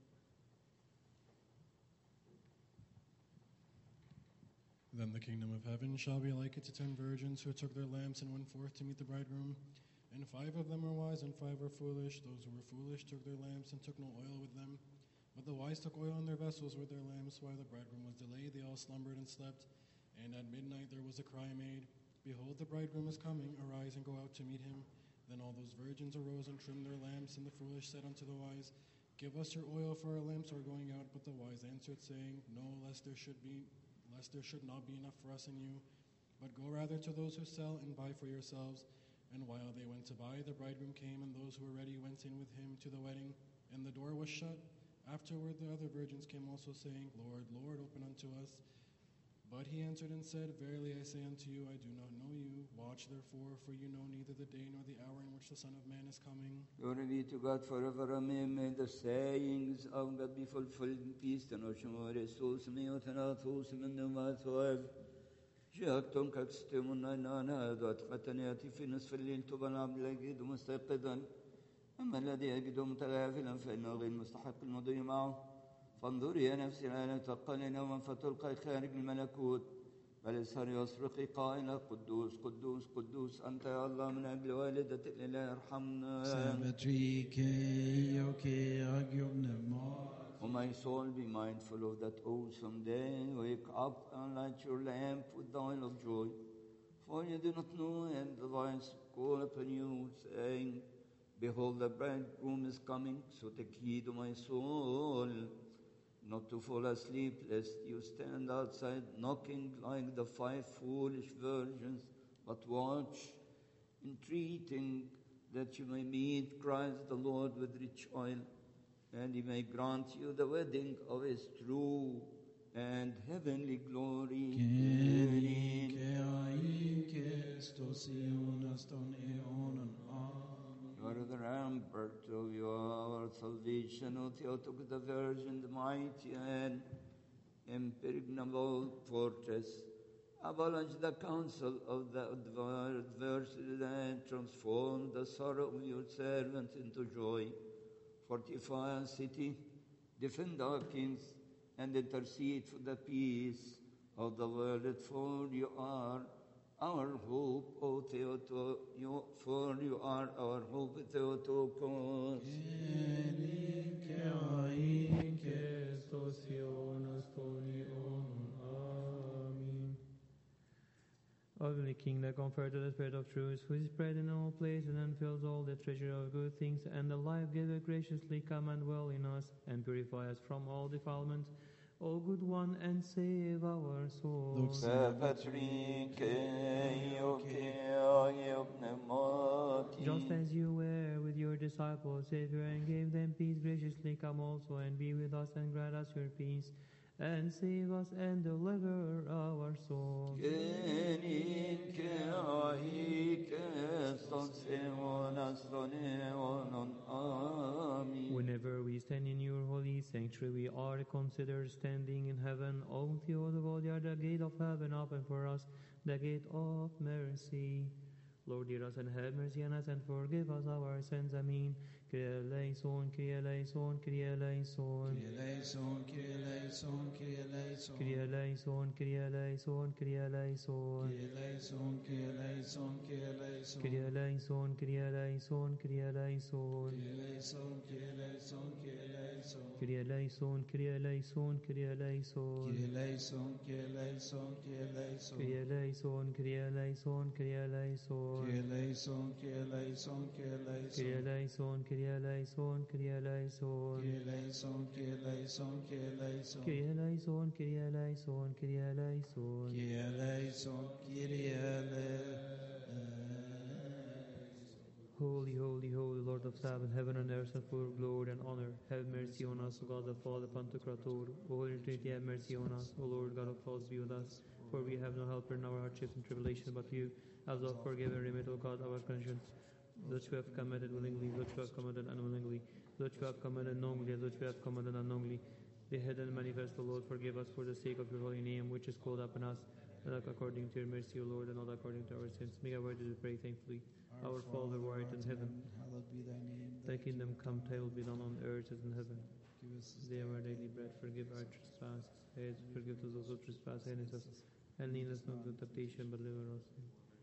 Then the kingdom of heaven shall be likened to ten virgins who took their lamps and went forth to meet the bridegroom. And five of them were wise and five were foolish. Those who were foolish took their lamps and took no oil with them. But the wise took oil in their vessels with their lamps. While the bridegroom was delayed, they all slumbered and slept. And at midnight there was a cry made, Behold, the bridegroom is coming. Arise and go out to meet him. Then all those virgins arose and trimmed their lamps. And the foolish said unto the wise, Give us your oil, for our lamps are going out. But the wise answered, saying, No, lest there should be lest there should not be enough for us and you. But go rather to those who sell and buy for yourselves. And while they went to buy, the bridegroom came, and those who were ready went in with him to the wedding. And the door was shut. Afterward the other virgins came also, saying, Lord, Lord, open unto us. But he answered and said, Verily I say unto you, I do not know you. Watch therefore, for you know neither the day nor the hour in which the Son of Man is coming. Glory be to God forever, amen. May the sayings of God be fulfilled in peace. Tenoshimo Restus, Meotanathus, Menumathoev. جاءتم كاكستمنا نانا ذات ختنياتي في نصف الليل تبنى بلاجد مستيقظا أما الذي يجد متغافلا فإنه غير مستحق المضي معه فانظري يا نفسي لا تقل نوما فتلقي خارج الملكوت بل اسهر يصرخ قائلا قدوس قدوس قدوس أنت يا الله من أجل والدة الإله ارحمنا. O my soul, be mindful of that awesome day. Wake up and light your lamp with the oil of joy. For you do not know, and the voice call upon you, saying, Behold, the bridegroom is coming. So take heed, O my soul, not to fall asleep, lest you stand outside knocking like the five foolish virgins, but watch, entreating that you may meet Christ the Lord with rich oil, and he may grant you the wedding of his true and heavenly glory. You are the rampart of your salvation, O Theotokos, the Virgin, the mighty and impregnable fortress. Abolish the counsel of the adversary and transform the sorrow of your servant into joy. Fortify our city, defend our kings, and intercede for the peace of the world. For you are our hope, O Theotokos. You, for you are our hope, Theotokos. Heavenly King, that conferred the Spirit of truth, who is spread in all places and fills all the treasure of good things, and the life-giver, graciously come and dwell in us, and purify us from all defilement. O good one, and save our souls. Just as you were with your disciples, Savior, and gave them peace, graciously come also and be with us and grant us your peace, and save us and deliver our souls. Whenever we stand in your holy sanctuary, we are considered standing in heaven. O Theotokos, the gate of heaven, open for us, the gate of mercy. Lord, hear us and have mercy on us and forgive us our sins. Amen. Kyrie eleison, Kyrie eleison, Kyrie eleison. Kyrie eleison, Kyrie eleison, Kyrie eleison. Kyrie eleison, Kyrie eleison, Kyrie eleison. Kyrie eleison, Kyrie eleison, Kyrie eleison. Kyrie eleison, Kyrie eleison, Kyrie eleison. Kyrie eleison, Kyrie eleison, Kyrie eleison. Kyrie eleison, Kyrie eleison, Kyrie eleison. Kyrie eleison, Kyrie eleison, Kyrie eleison. Kyrie eleison, Kyrie eleison, Kyrie eleison. Kyrie eleison, Kyrie eleison, Kyrie eleison. Kyrie eleison, Kyrie eleison, Kyrie eleison. Kyrie eleison, Kyrie eleison. Holy, holy, holy Lord of Sabbath, heaven and earth are full of glory and honor. Have mercy on us, O God the Father, Pantocrator. O Holy Trinity, have mercy on us. O Lord God of hosts, be with us. For we have no helper in our hardships and tribulation but you. As of forgive and remit, O God, our conscience. Those who have committed willingly, those who have committed unwillingly, those who have committed knowingly, those who have committed unknowingly. The hidden and manifest, O Lord, forgive us for the sake of your holy name, which is called upon us. and not according to your mercy, O Lord, and not according to our sins. Make our worthy to pray thankfully. Our Father who art in heaven, hallowed be thy name. thy kingdom come, thy will be done on earth as in heaven. Give us this Today our daily bread, forgive our trespasses, as forgive us those who trespass against us, and lead us not into temptation, but deliver us.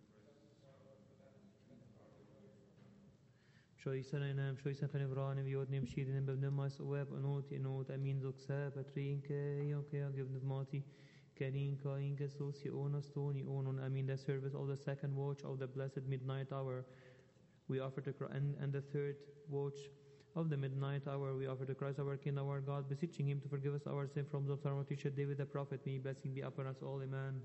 Choisen en hem, choisen van Ibrahim, vi åt nemskiden en bevnummas och web och not i not, amin zoxä, patrinke, jonke, jag givnut mati, karinka, inke, sosi, ona, stoni, onon, amin, the service of the second watch of the blessed midnight hour, we offer to Christ, and, and the third watch of the midnight hour, we offer to Christ our King, our God, beseeching him to forgive us our sin from the our teacher David the prophet, may blessing be upon us all, amen.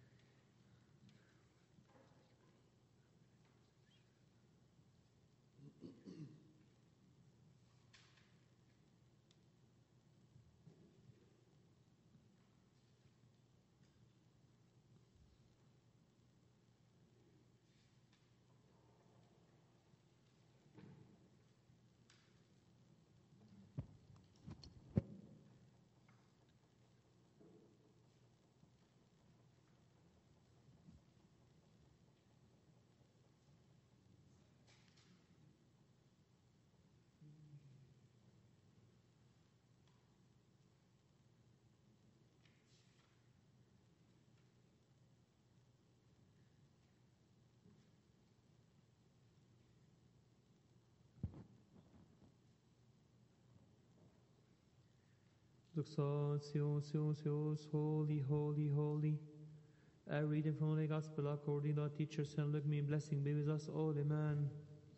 Doxosios, holy, holy, holy. A reading from the Gospel according to our teacher, Saint Luke, may blessing be with us all, amen.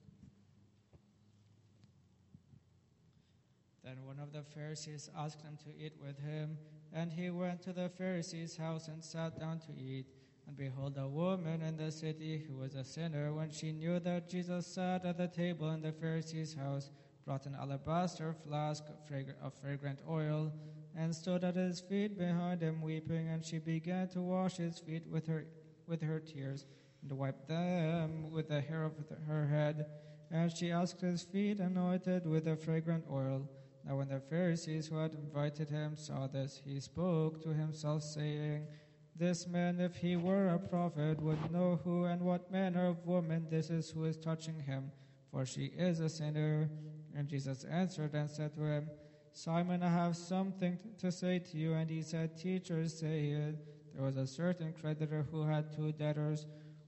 Then one of the Pharisees asked him to eat with him, and he went to the Pharisee's house and sat down to eat. And behold, a woman in the city who was a sinner, when she knew that Jesus sat at the table in the Pharisee's house, brought an alabaster flask of, frag- of fragrant oil, and stood at his feet behind him weeping, and she began to wash his feet with her with her tears, and wiped them with the hair of her head. And she asked his feet, anointed with the fragrant oil. Now when the Pharisees who had invited him saw this, he spoke to himself, saying, This man, if he were a prophet, would know who and what manner of woman this is who is touching him, for she is a sinner. And Jesus answered and said to him, Simon, I have something to say to you. And he said, Teacher, say it. There was a certain creditor who had two debtors.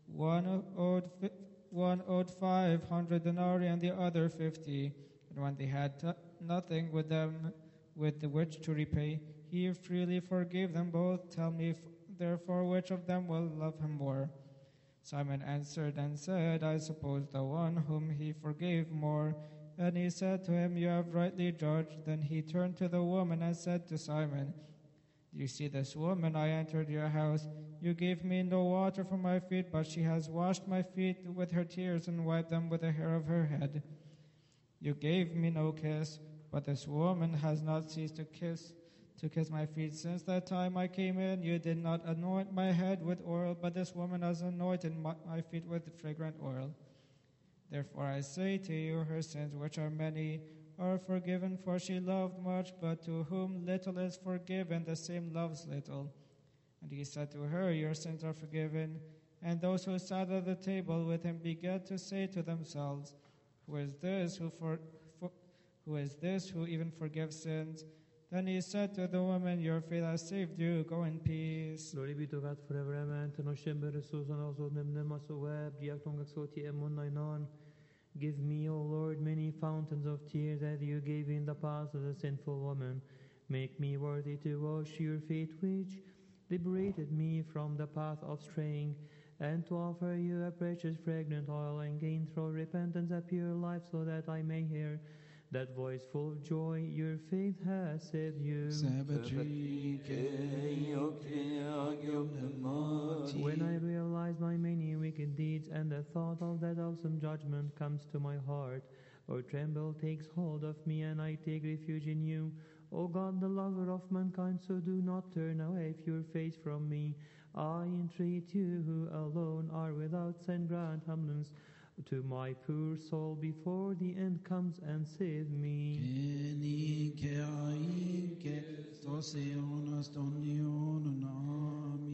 One owed, one owed five hundred denarii and the other fifty. And when they had t- nothing with them with which to repay, he freely forgave them both. Tell me, therefore, which of them will love him more? Simon answered and said, I suppose the one whom he forgave more. And he said to him, You have rightly judged. Then he turned to the woman and said to Simon, Do you see this woman? I entered your house. You gave me no water for my feet, but she has washed my feet with her tears and wiped them with the hair of her head. You gave me no kiss, but this woman has not ceased to kiss to kiss my feet. Since that time I came in, you did not anoint my head with oil, but this woman has anointed my, my feet with fragrant oil. Therefore I say to you, her sins, which are many, are forgiven, for she loved much, but to whom little is forgiven, the same loves little. And he said to her, Your sins are forgiven. And those who sat at the table with him began to say to themselves, Who is this who for, for who is this who even forgives sins? Then he said to the woman, Your faith has saved you. Go in peace. Glory be to God forever, amen. To noshim beresus and also nemnem asoweb, diakton gaxoti emun nainon. Give me, O Lord, many fountains of tears that you gave in the past of the sinful woman. Make me worthy to wash your feet, which liberated me from the path of straying, and to offer you a precious fragrant oil and gain through repentance a pure life, so that I may hear that voice full of joy. Your faith has saved you. When I realize my many wicked deeds, and the thought of that awesome judgment comes to my heart, or tremble takes hold of me, and I take refuge in you, O God, the lover of mankind, so do not turn away your face from me. I entreat you, who alone are without sin, grant humbleness to my poor soul before the end comes, and save me.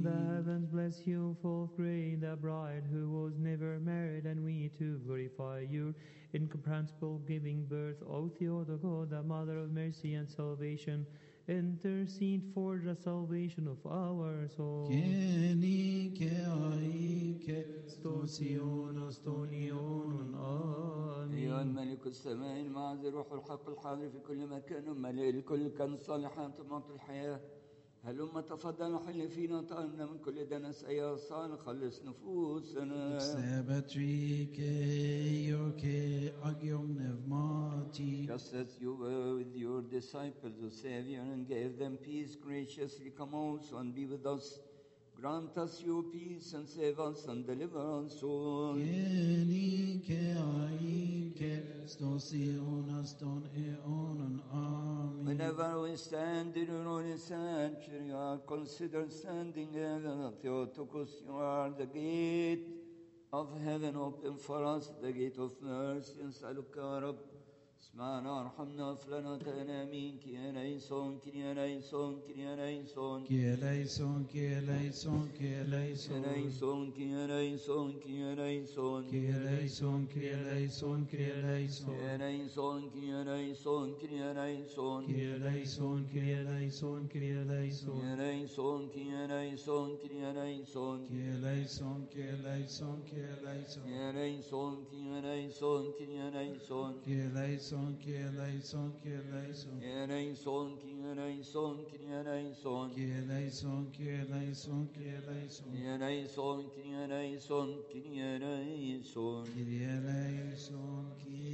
The heavens bless you, full of grace, the bride who was never married, and we too glorify your incomprehensible giving birth, O Theotokos, the mother of mercy and salvation. Intercede for the salvation of our souls. Kenike aike stosion astonion أيها amen. الملك السماء المعز روح الحق الحاضر في كل مكان وملئ الكل كان الصالحات طماط الحياة هلما تفضل حل فينا طعمنا من كل دنس أيها الصالح خلص نفوسنا. Sabatrike yoke agiom nevmati. Just as you were with your disciples, O Savior, and gave them peace, graciously come also and be with us. Grant us your peace and save us and deliver our souls. Kenike aike stosion aston eonon amen. Whenever we stand in your holy sanctuary, you are considered standing in Theotokos. You are the gate of heaven. Open for us the gate of mercy. نسألك يا رب اسمعنا وارحمنا فلنا تنامين كي ليسون كي ليسون كي ليسون Kieleison, kieleison, kieleison. كي ليسون كي ليسون كي ليسون Kieleison, kieleison, kieleison. كي ليسون كي ليسون كي ليسون Kieleison, kieleison, kieleison. كي ليسون كي ليسون كي ليسون Kieleison, kieleison, kieleison. كي ليسون كي ليسون كي ليسون Kieleison, kieleison, kieleison. كي ليسون كي ليسون كي ليسون Kieleison, kieleison, kieleison. كي ليسون كي ليسون كي ليسون Kieleison,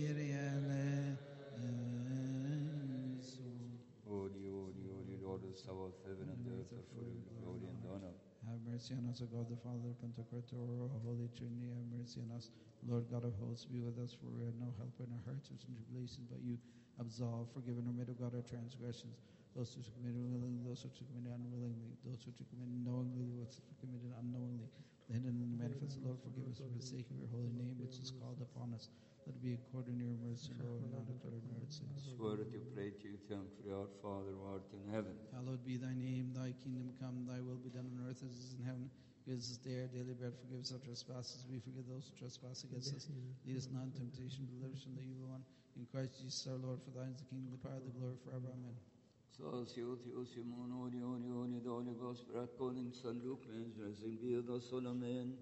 kieleison. Holy, holy, holy Lord of Sabaoth, heaven and earth are full of glory and honor. Have mercy on us, O God the Father, Pantocrator, O Holy Trinity, have mercy on us. Lord God of hosts, be with us, for we had no help in our hearts or in tribulations, but you absolve, forgive, and remit, O God, our transgressions. Those which are committed willingly, those which are committed unwillingly, those which are committed knowingly, those which are committed unknowingly, the hidden and the manifest. Lord, forgive us for the sake of your holy name, which is called upon us. Let it be according to your mercy, Lord, and not according to our sins. Swear that you pray to you, thankfully, our Father who art in heaven. Hallowed be thy name, thy kingdom come, thy will be done on earth as it is in heaven. Give us this day our daily bread, forgive us our trespasses, we forgive those who trespass against us. Lead us not into temptation, deliver us from the evil one. In Christ Jesus our Lord, for thine is the kingdom, the power, the glory forever. Amen. So, Theotokos, Simon, holy, holy, holy, the Holy Gospel according to Saint Luke, and be with us all, amen.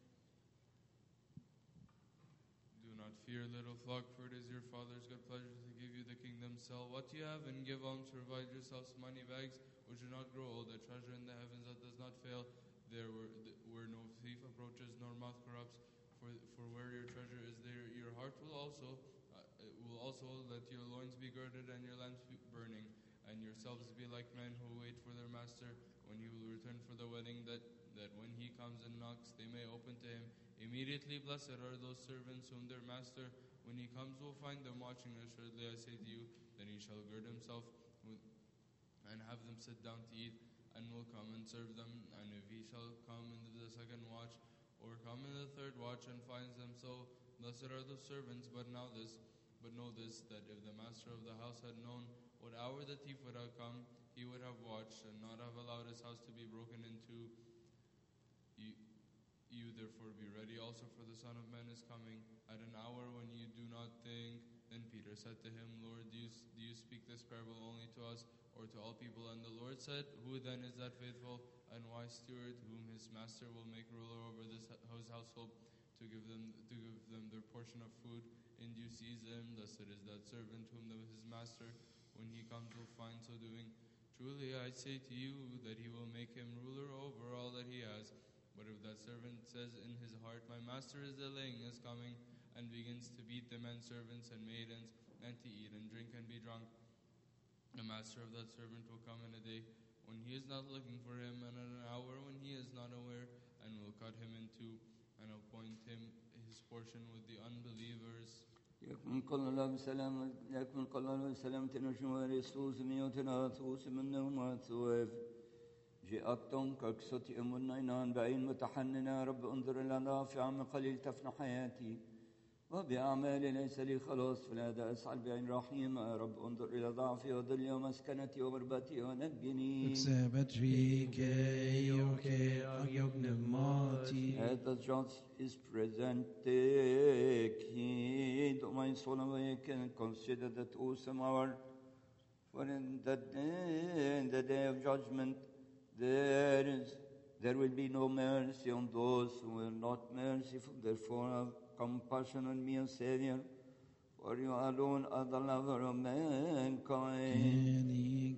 Do not fear, little flock, for it is your Father's good pleasure to give you the kingdom. Sell what you have and give alms, provide yourselves money bags which do not grow old, a treasure in the heavens that does not fail. There were, th- where no thief approaches nor mouth corrupts. For, for where your treasure is, there your heart will also uh, it will also let your loins be girded and your lamps be burning, and yourselves be like men who wait for their master when he will return for the wedding, that, that when he comes and knocks, they may open to him. Immediately blessed are those servants whom their master, when he comes, will find them watching. Assuredly I say to you, then he shall gird himself with, and have them sit down to eat, and will come and serve them. And if he shall come into the second watch, or come in the third watch, and finds them so, blessed are those servants. But now this, but know this, that if the master of the house had known what hour the thief would have come, he would have watched, and not have allowed his house to be broken into. You, you therefore be ready also, for the Son of Man is coming at an hour when you do not think. Then Peter said to him, Lord, do you, do you speak this parable only to us, or to all people? And the Lord said, who then is that faithful and wise steward, whom his master will make ruler over this his household, to give them to give them their portion of food in due season? Thus it is that servant whom the, his master, when he comes, will find so doing. Truly I say to you that he will make him ruler over all that he has. But if that servant says in his heart, my master is delaying his coming, and begins to beat the men servants and maidens, and to eat and drink and be drunk, the master of that servant will come in a day when he is not looking for him, and at an hour when he is not aware, and will cut him in two, and appoint him his portion with the unbelievers. يكمن كل الله بسلام يكمن كل الله بسلام تنشم ريسوس ميوتنا ثوس منه ما ثوف جاءتم ككسوتي أمنا إنان بعين متحننا رب انظر لنا في عم قليل تفنى حياتي وبأعمال ليس لي خلاص فلا أسعد بعين رحيمة يا رب انظر إلى ضعفي وذلي ومسكنتي وغربتي ونجني. As the judge is present, take heed, O my soul, awake and consider that awesome hour. For in the day, in the day of judgment, there is there will be no mercy on those who are not merciful. Therefore, have compassion on me, O Savior, for you alone are the lover of mankind.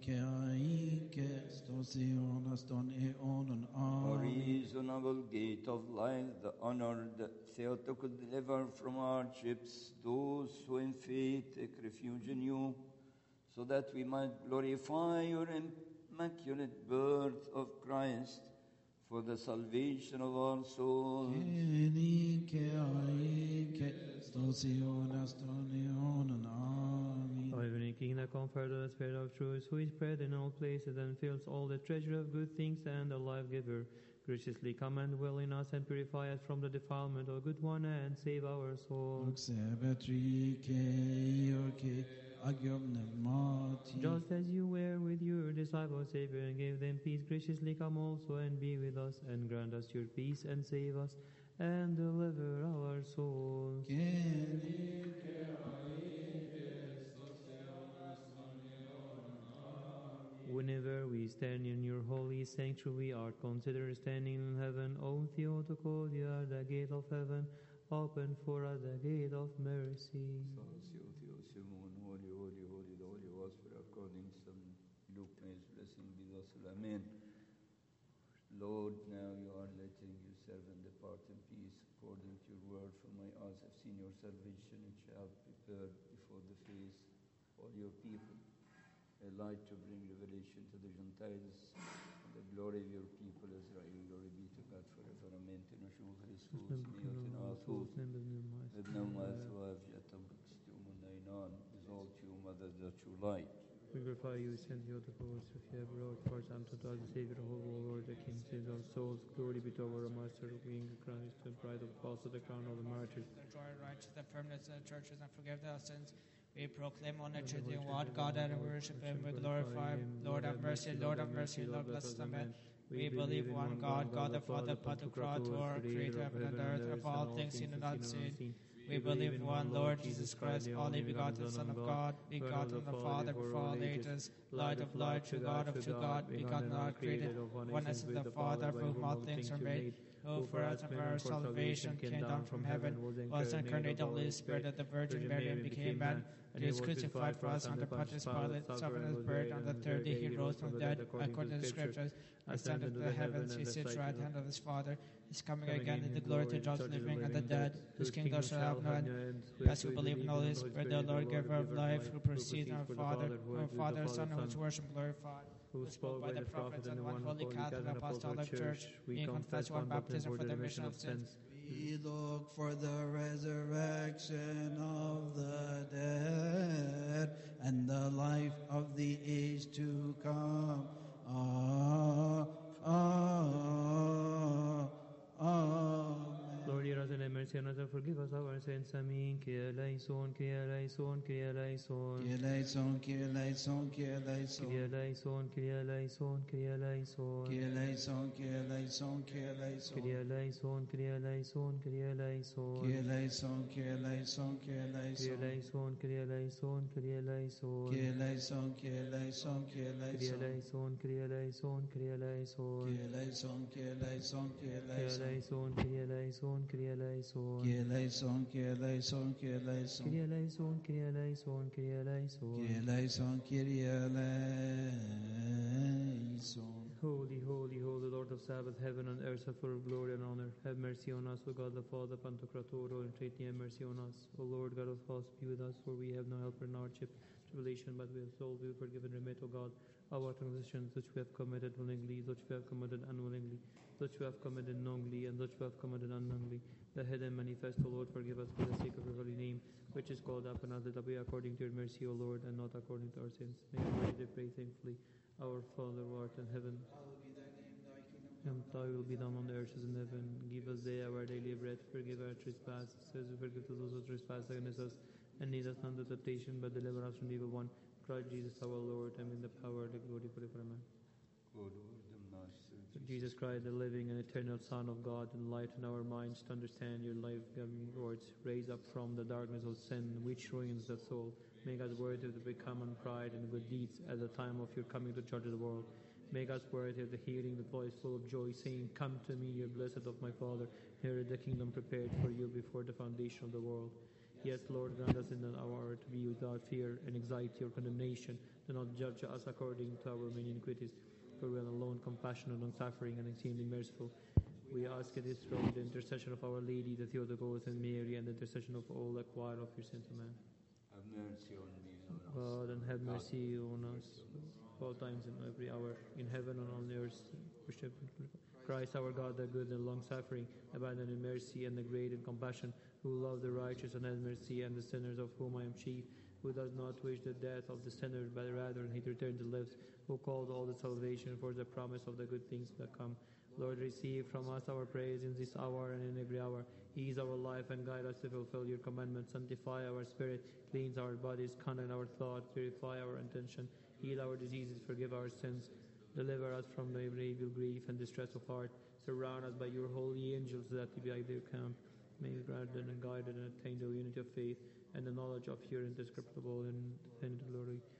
O reasonable gate of life, the honored Theotokos, deliver from hardships those who in faith take refuge in you, so that we might glorify your immaculate birth of Christ for the salvation of our souls. O heavenly King, that comfort the Spirit of truth, who is spread in all places and fills all the treasure of good things and the life-giver, graciously come and dwell in us and purify us from the defilement of good one and save our souls. Just as you were with your disciples, Savior, and gave them peace, graciously come also and be with us, and grant us your peace, and save us, and deliver our souls. Whenever we stand in your holy sanctuary, we are considered standing in heaven. O Theotokos, you are the gate of heaven. Open for us the gate of mercy. Holy, holy, holy, the Holy Gospel according to Saint Luke. May his blessing be with us. Amen. Lord, now you are letting your servant depart in peace according to your word. For my eyes have seen your salvation, which you have prepared before the face of all your people, a light to bring revelation to the Gentiles, and the glory of your people Israel. Glory be to God forever. Amen. تنشوف خريستوس ميوتن آثوس ابنهم أثواف يتبرك ستوم النينان exalt you, Mother, that you light. We glorify you, Saint Theotokos, if you have brought forth unto us the Savior of all Lord, the King, saves our souls. Glory be to our Master, King Christ, the bride of the apostle, the crown of the martyrs. The joy, righteous, the firmness of the churches, and forgive our sins. We proclaim honor to thee, one God, and we worship him. We glorify him. Lord have mercy, Lord have mercy, Lord bless us, amen. We believe one God, God the Father, Pantocrator, creator of heaven and earth, of all things seen and unseen. We believe one Lord Jesus Christ, only begotten Son of God, begotten of the Father before all ages, light of light, true God of true God, begotten, not created, oneness with the Father, for whom all things are made, who for us and for our salvation came down from heaven, was incarnate of the Holy Spirit of the Virgin Mary, and became man. He was crucified for us under Pontius Pilate, suffered and was buried. On the third day he rose from the dead, according to the Scriptures, ascended to the heavens. He sits right hand of his Father. Is coming again in the glory to judge the living and the dead, whose kingdom shall have no end. As we believe in the Holy Spirit, the Lord, giver of life, who proceeds from our Father, our Father, Son, who is worshipped, glorified, who spoke by the prophets, and one holy Catholic Apostolic Church. We confess one baptism for the remission of sins. We look for the resurrection of the dead and the life of the age to come. Ah, ah, ah. Lord, hear us and have mercy on us and forgive us our sins. Amen. Kyrie eleison, Kyrie eleison, Kyrie eleison. Kyrie eleison, Kyrie eleison, Kyrie eleison. Kyrie eleison, Kyrie eleison, Kyrie eleison. Kyrie eleison, Kyrie eleison, Kyrie eleison. Kyrie eleison, Kyrie eleison, Kyrie eleison. Kyrie eleison, Kyrie eleison, Kyrie eleison. Kyrie eleison, Kyrie eleison, Kyrie eleison. Kyrie eleison, Kyrie eleison, Kyrie eleison. Kyrie eleison, Kyrie eleison. Kyrie eleison, Kyrie eleison, Kyrie eleison. Kyrie eleison, Kyrie eleison. Kyrie eleison, Kyrie eleison, Kyrie eleison. Kyrie eleison, Kyrie eleison, Kyrie eleison. Kyrie eleison, Kyrie eleison. Holy, holy, holy Lord of Sabbath, heaven and earth are full of glory and honor. Have mercy on us, O God the Father, Pantocrator, and Trinity, have mercy on us. O Lord God of hosts, be with us, for we have no helper in hardship, tribulation, but we have soul, we forgive and remit, O God, our transgressions which we have committed willingly, which we have committed unwillingly, which we have committed knowingly, and which we have committed unknowingly. The hidden manifest, O Lord, forgive us for the sake of your holy name, which is called up and us, that we according to your mercy, O Lord, and not according to our sins. May we pray thankfully. Our Father who art in heaven, Hallowed be thy name, thy kingdom And thy will be done on the earth as in heaven. Give us day our daily bread. Forgive our trespasses, as we forgive to those who trespass against us. And lead us not into temptation, but deliver us from the evil one. Christ Jesus our Lord, and in the power and the glory forever. Amen. Jesus Christ, the living and eternal Son of God, enlighten our minds to understand your life-giving words. Raise up from the darkness of sin, which ruins the soul. Make us worthy to become on pride and good deeds at the time of your coming to judge the world. Make us worthy of the hearing the voice full of joy, saying, Come to me, you blessed of my Father, here is the kingdom prepared for you before the foundation of the world. Yes, Lord, grant us in that hour to be without fear and anxiety or condemnation. Do not judge us according to our many iniquities, for we are alone compassionate, long-suffering, and exceedingly merciful. We ask in this through the intercession of Our Lady, the Theotokos, and Mary, and the intercession of all the choir of your saints. Amen. Have mercy on me, O God, and have mercy on us, all times and every hour, in heaven and on earth. Worship Christ our God, the good and long-suffering, abundant in mercy and the great in compassion, who love the righteous and has mercy, and the sinners, of whom I am chief, who does not wish the death of the sinner, but rather he return to live, who called all the salvation for the promise of the good things that come. Lord, receive from us our praise in this hour and in every hour. Ease our life and guide us to fulfill your commandments. Sanctify our spirit, cleanse our bodies, conduct our thought, purify our intention, heal our diseases, forgive our sins, deliver us from every evil grief and distress of heart. Surround us by your holy angels, that we by their camp may be granted and guided and attain the unity of faith and the knowledge of your indescribable and infinite glory.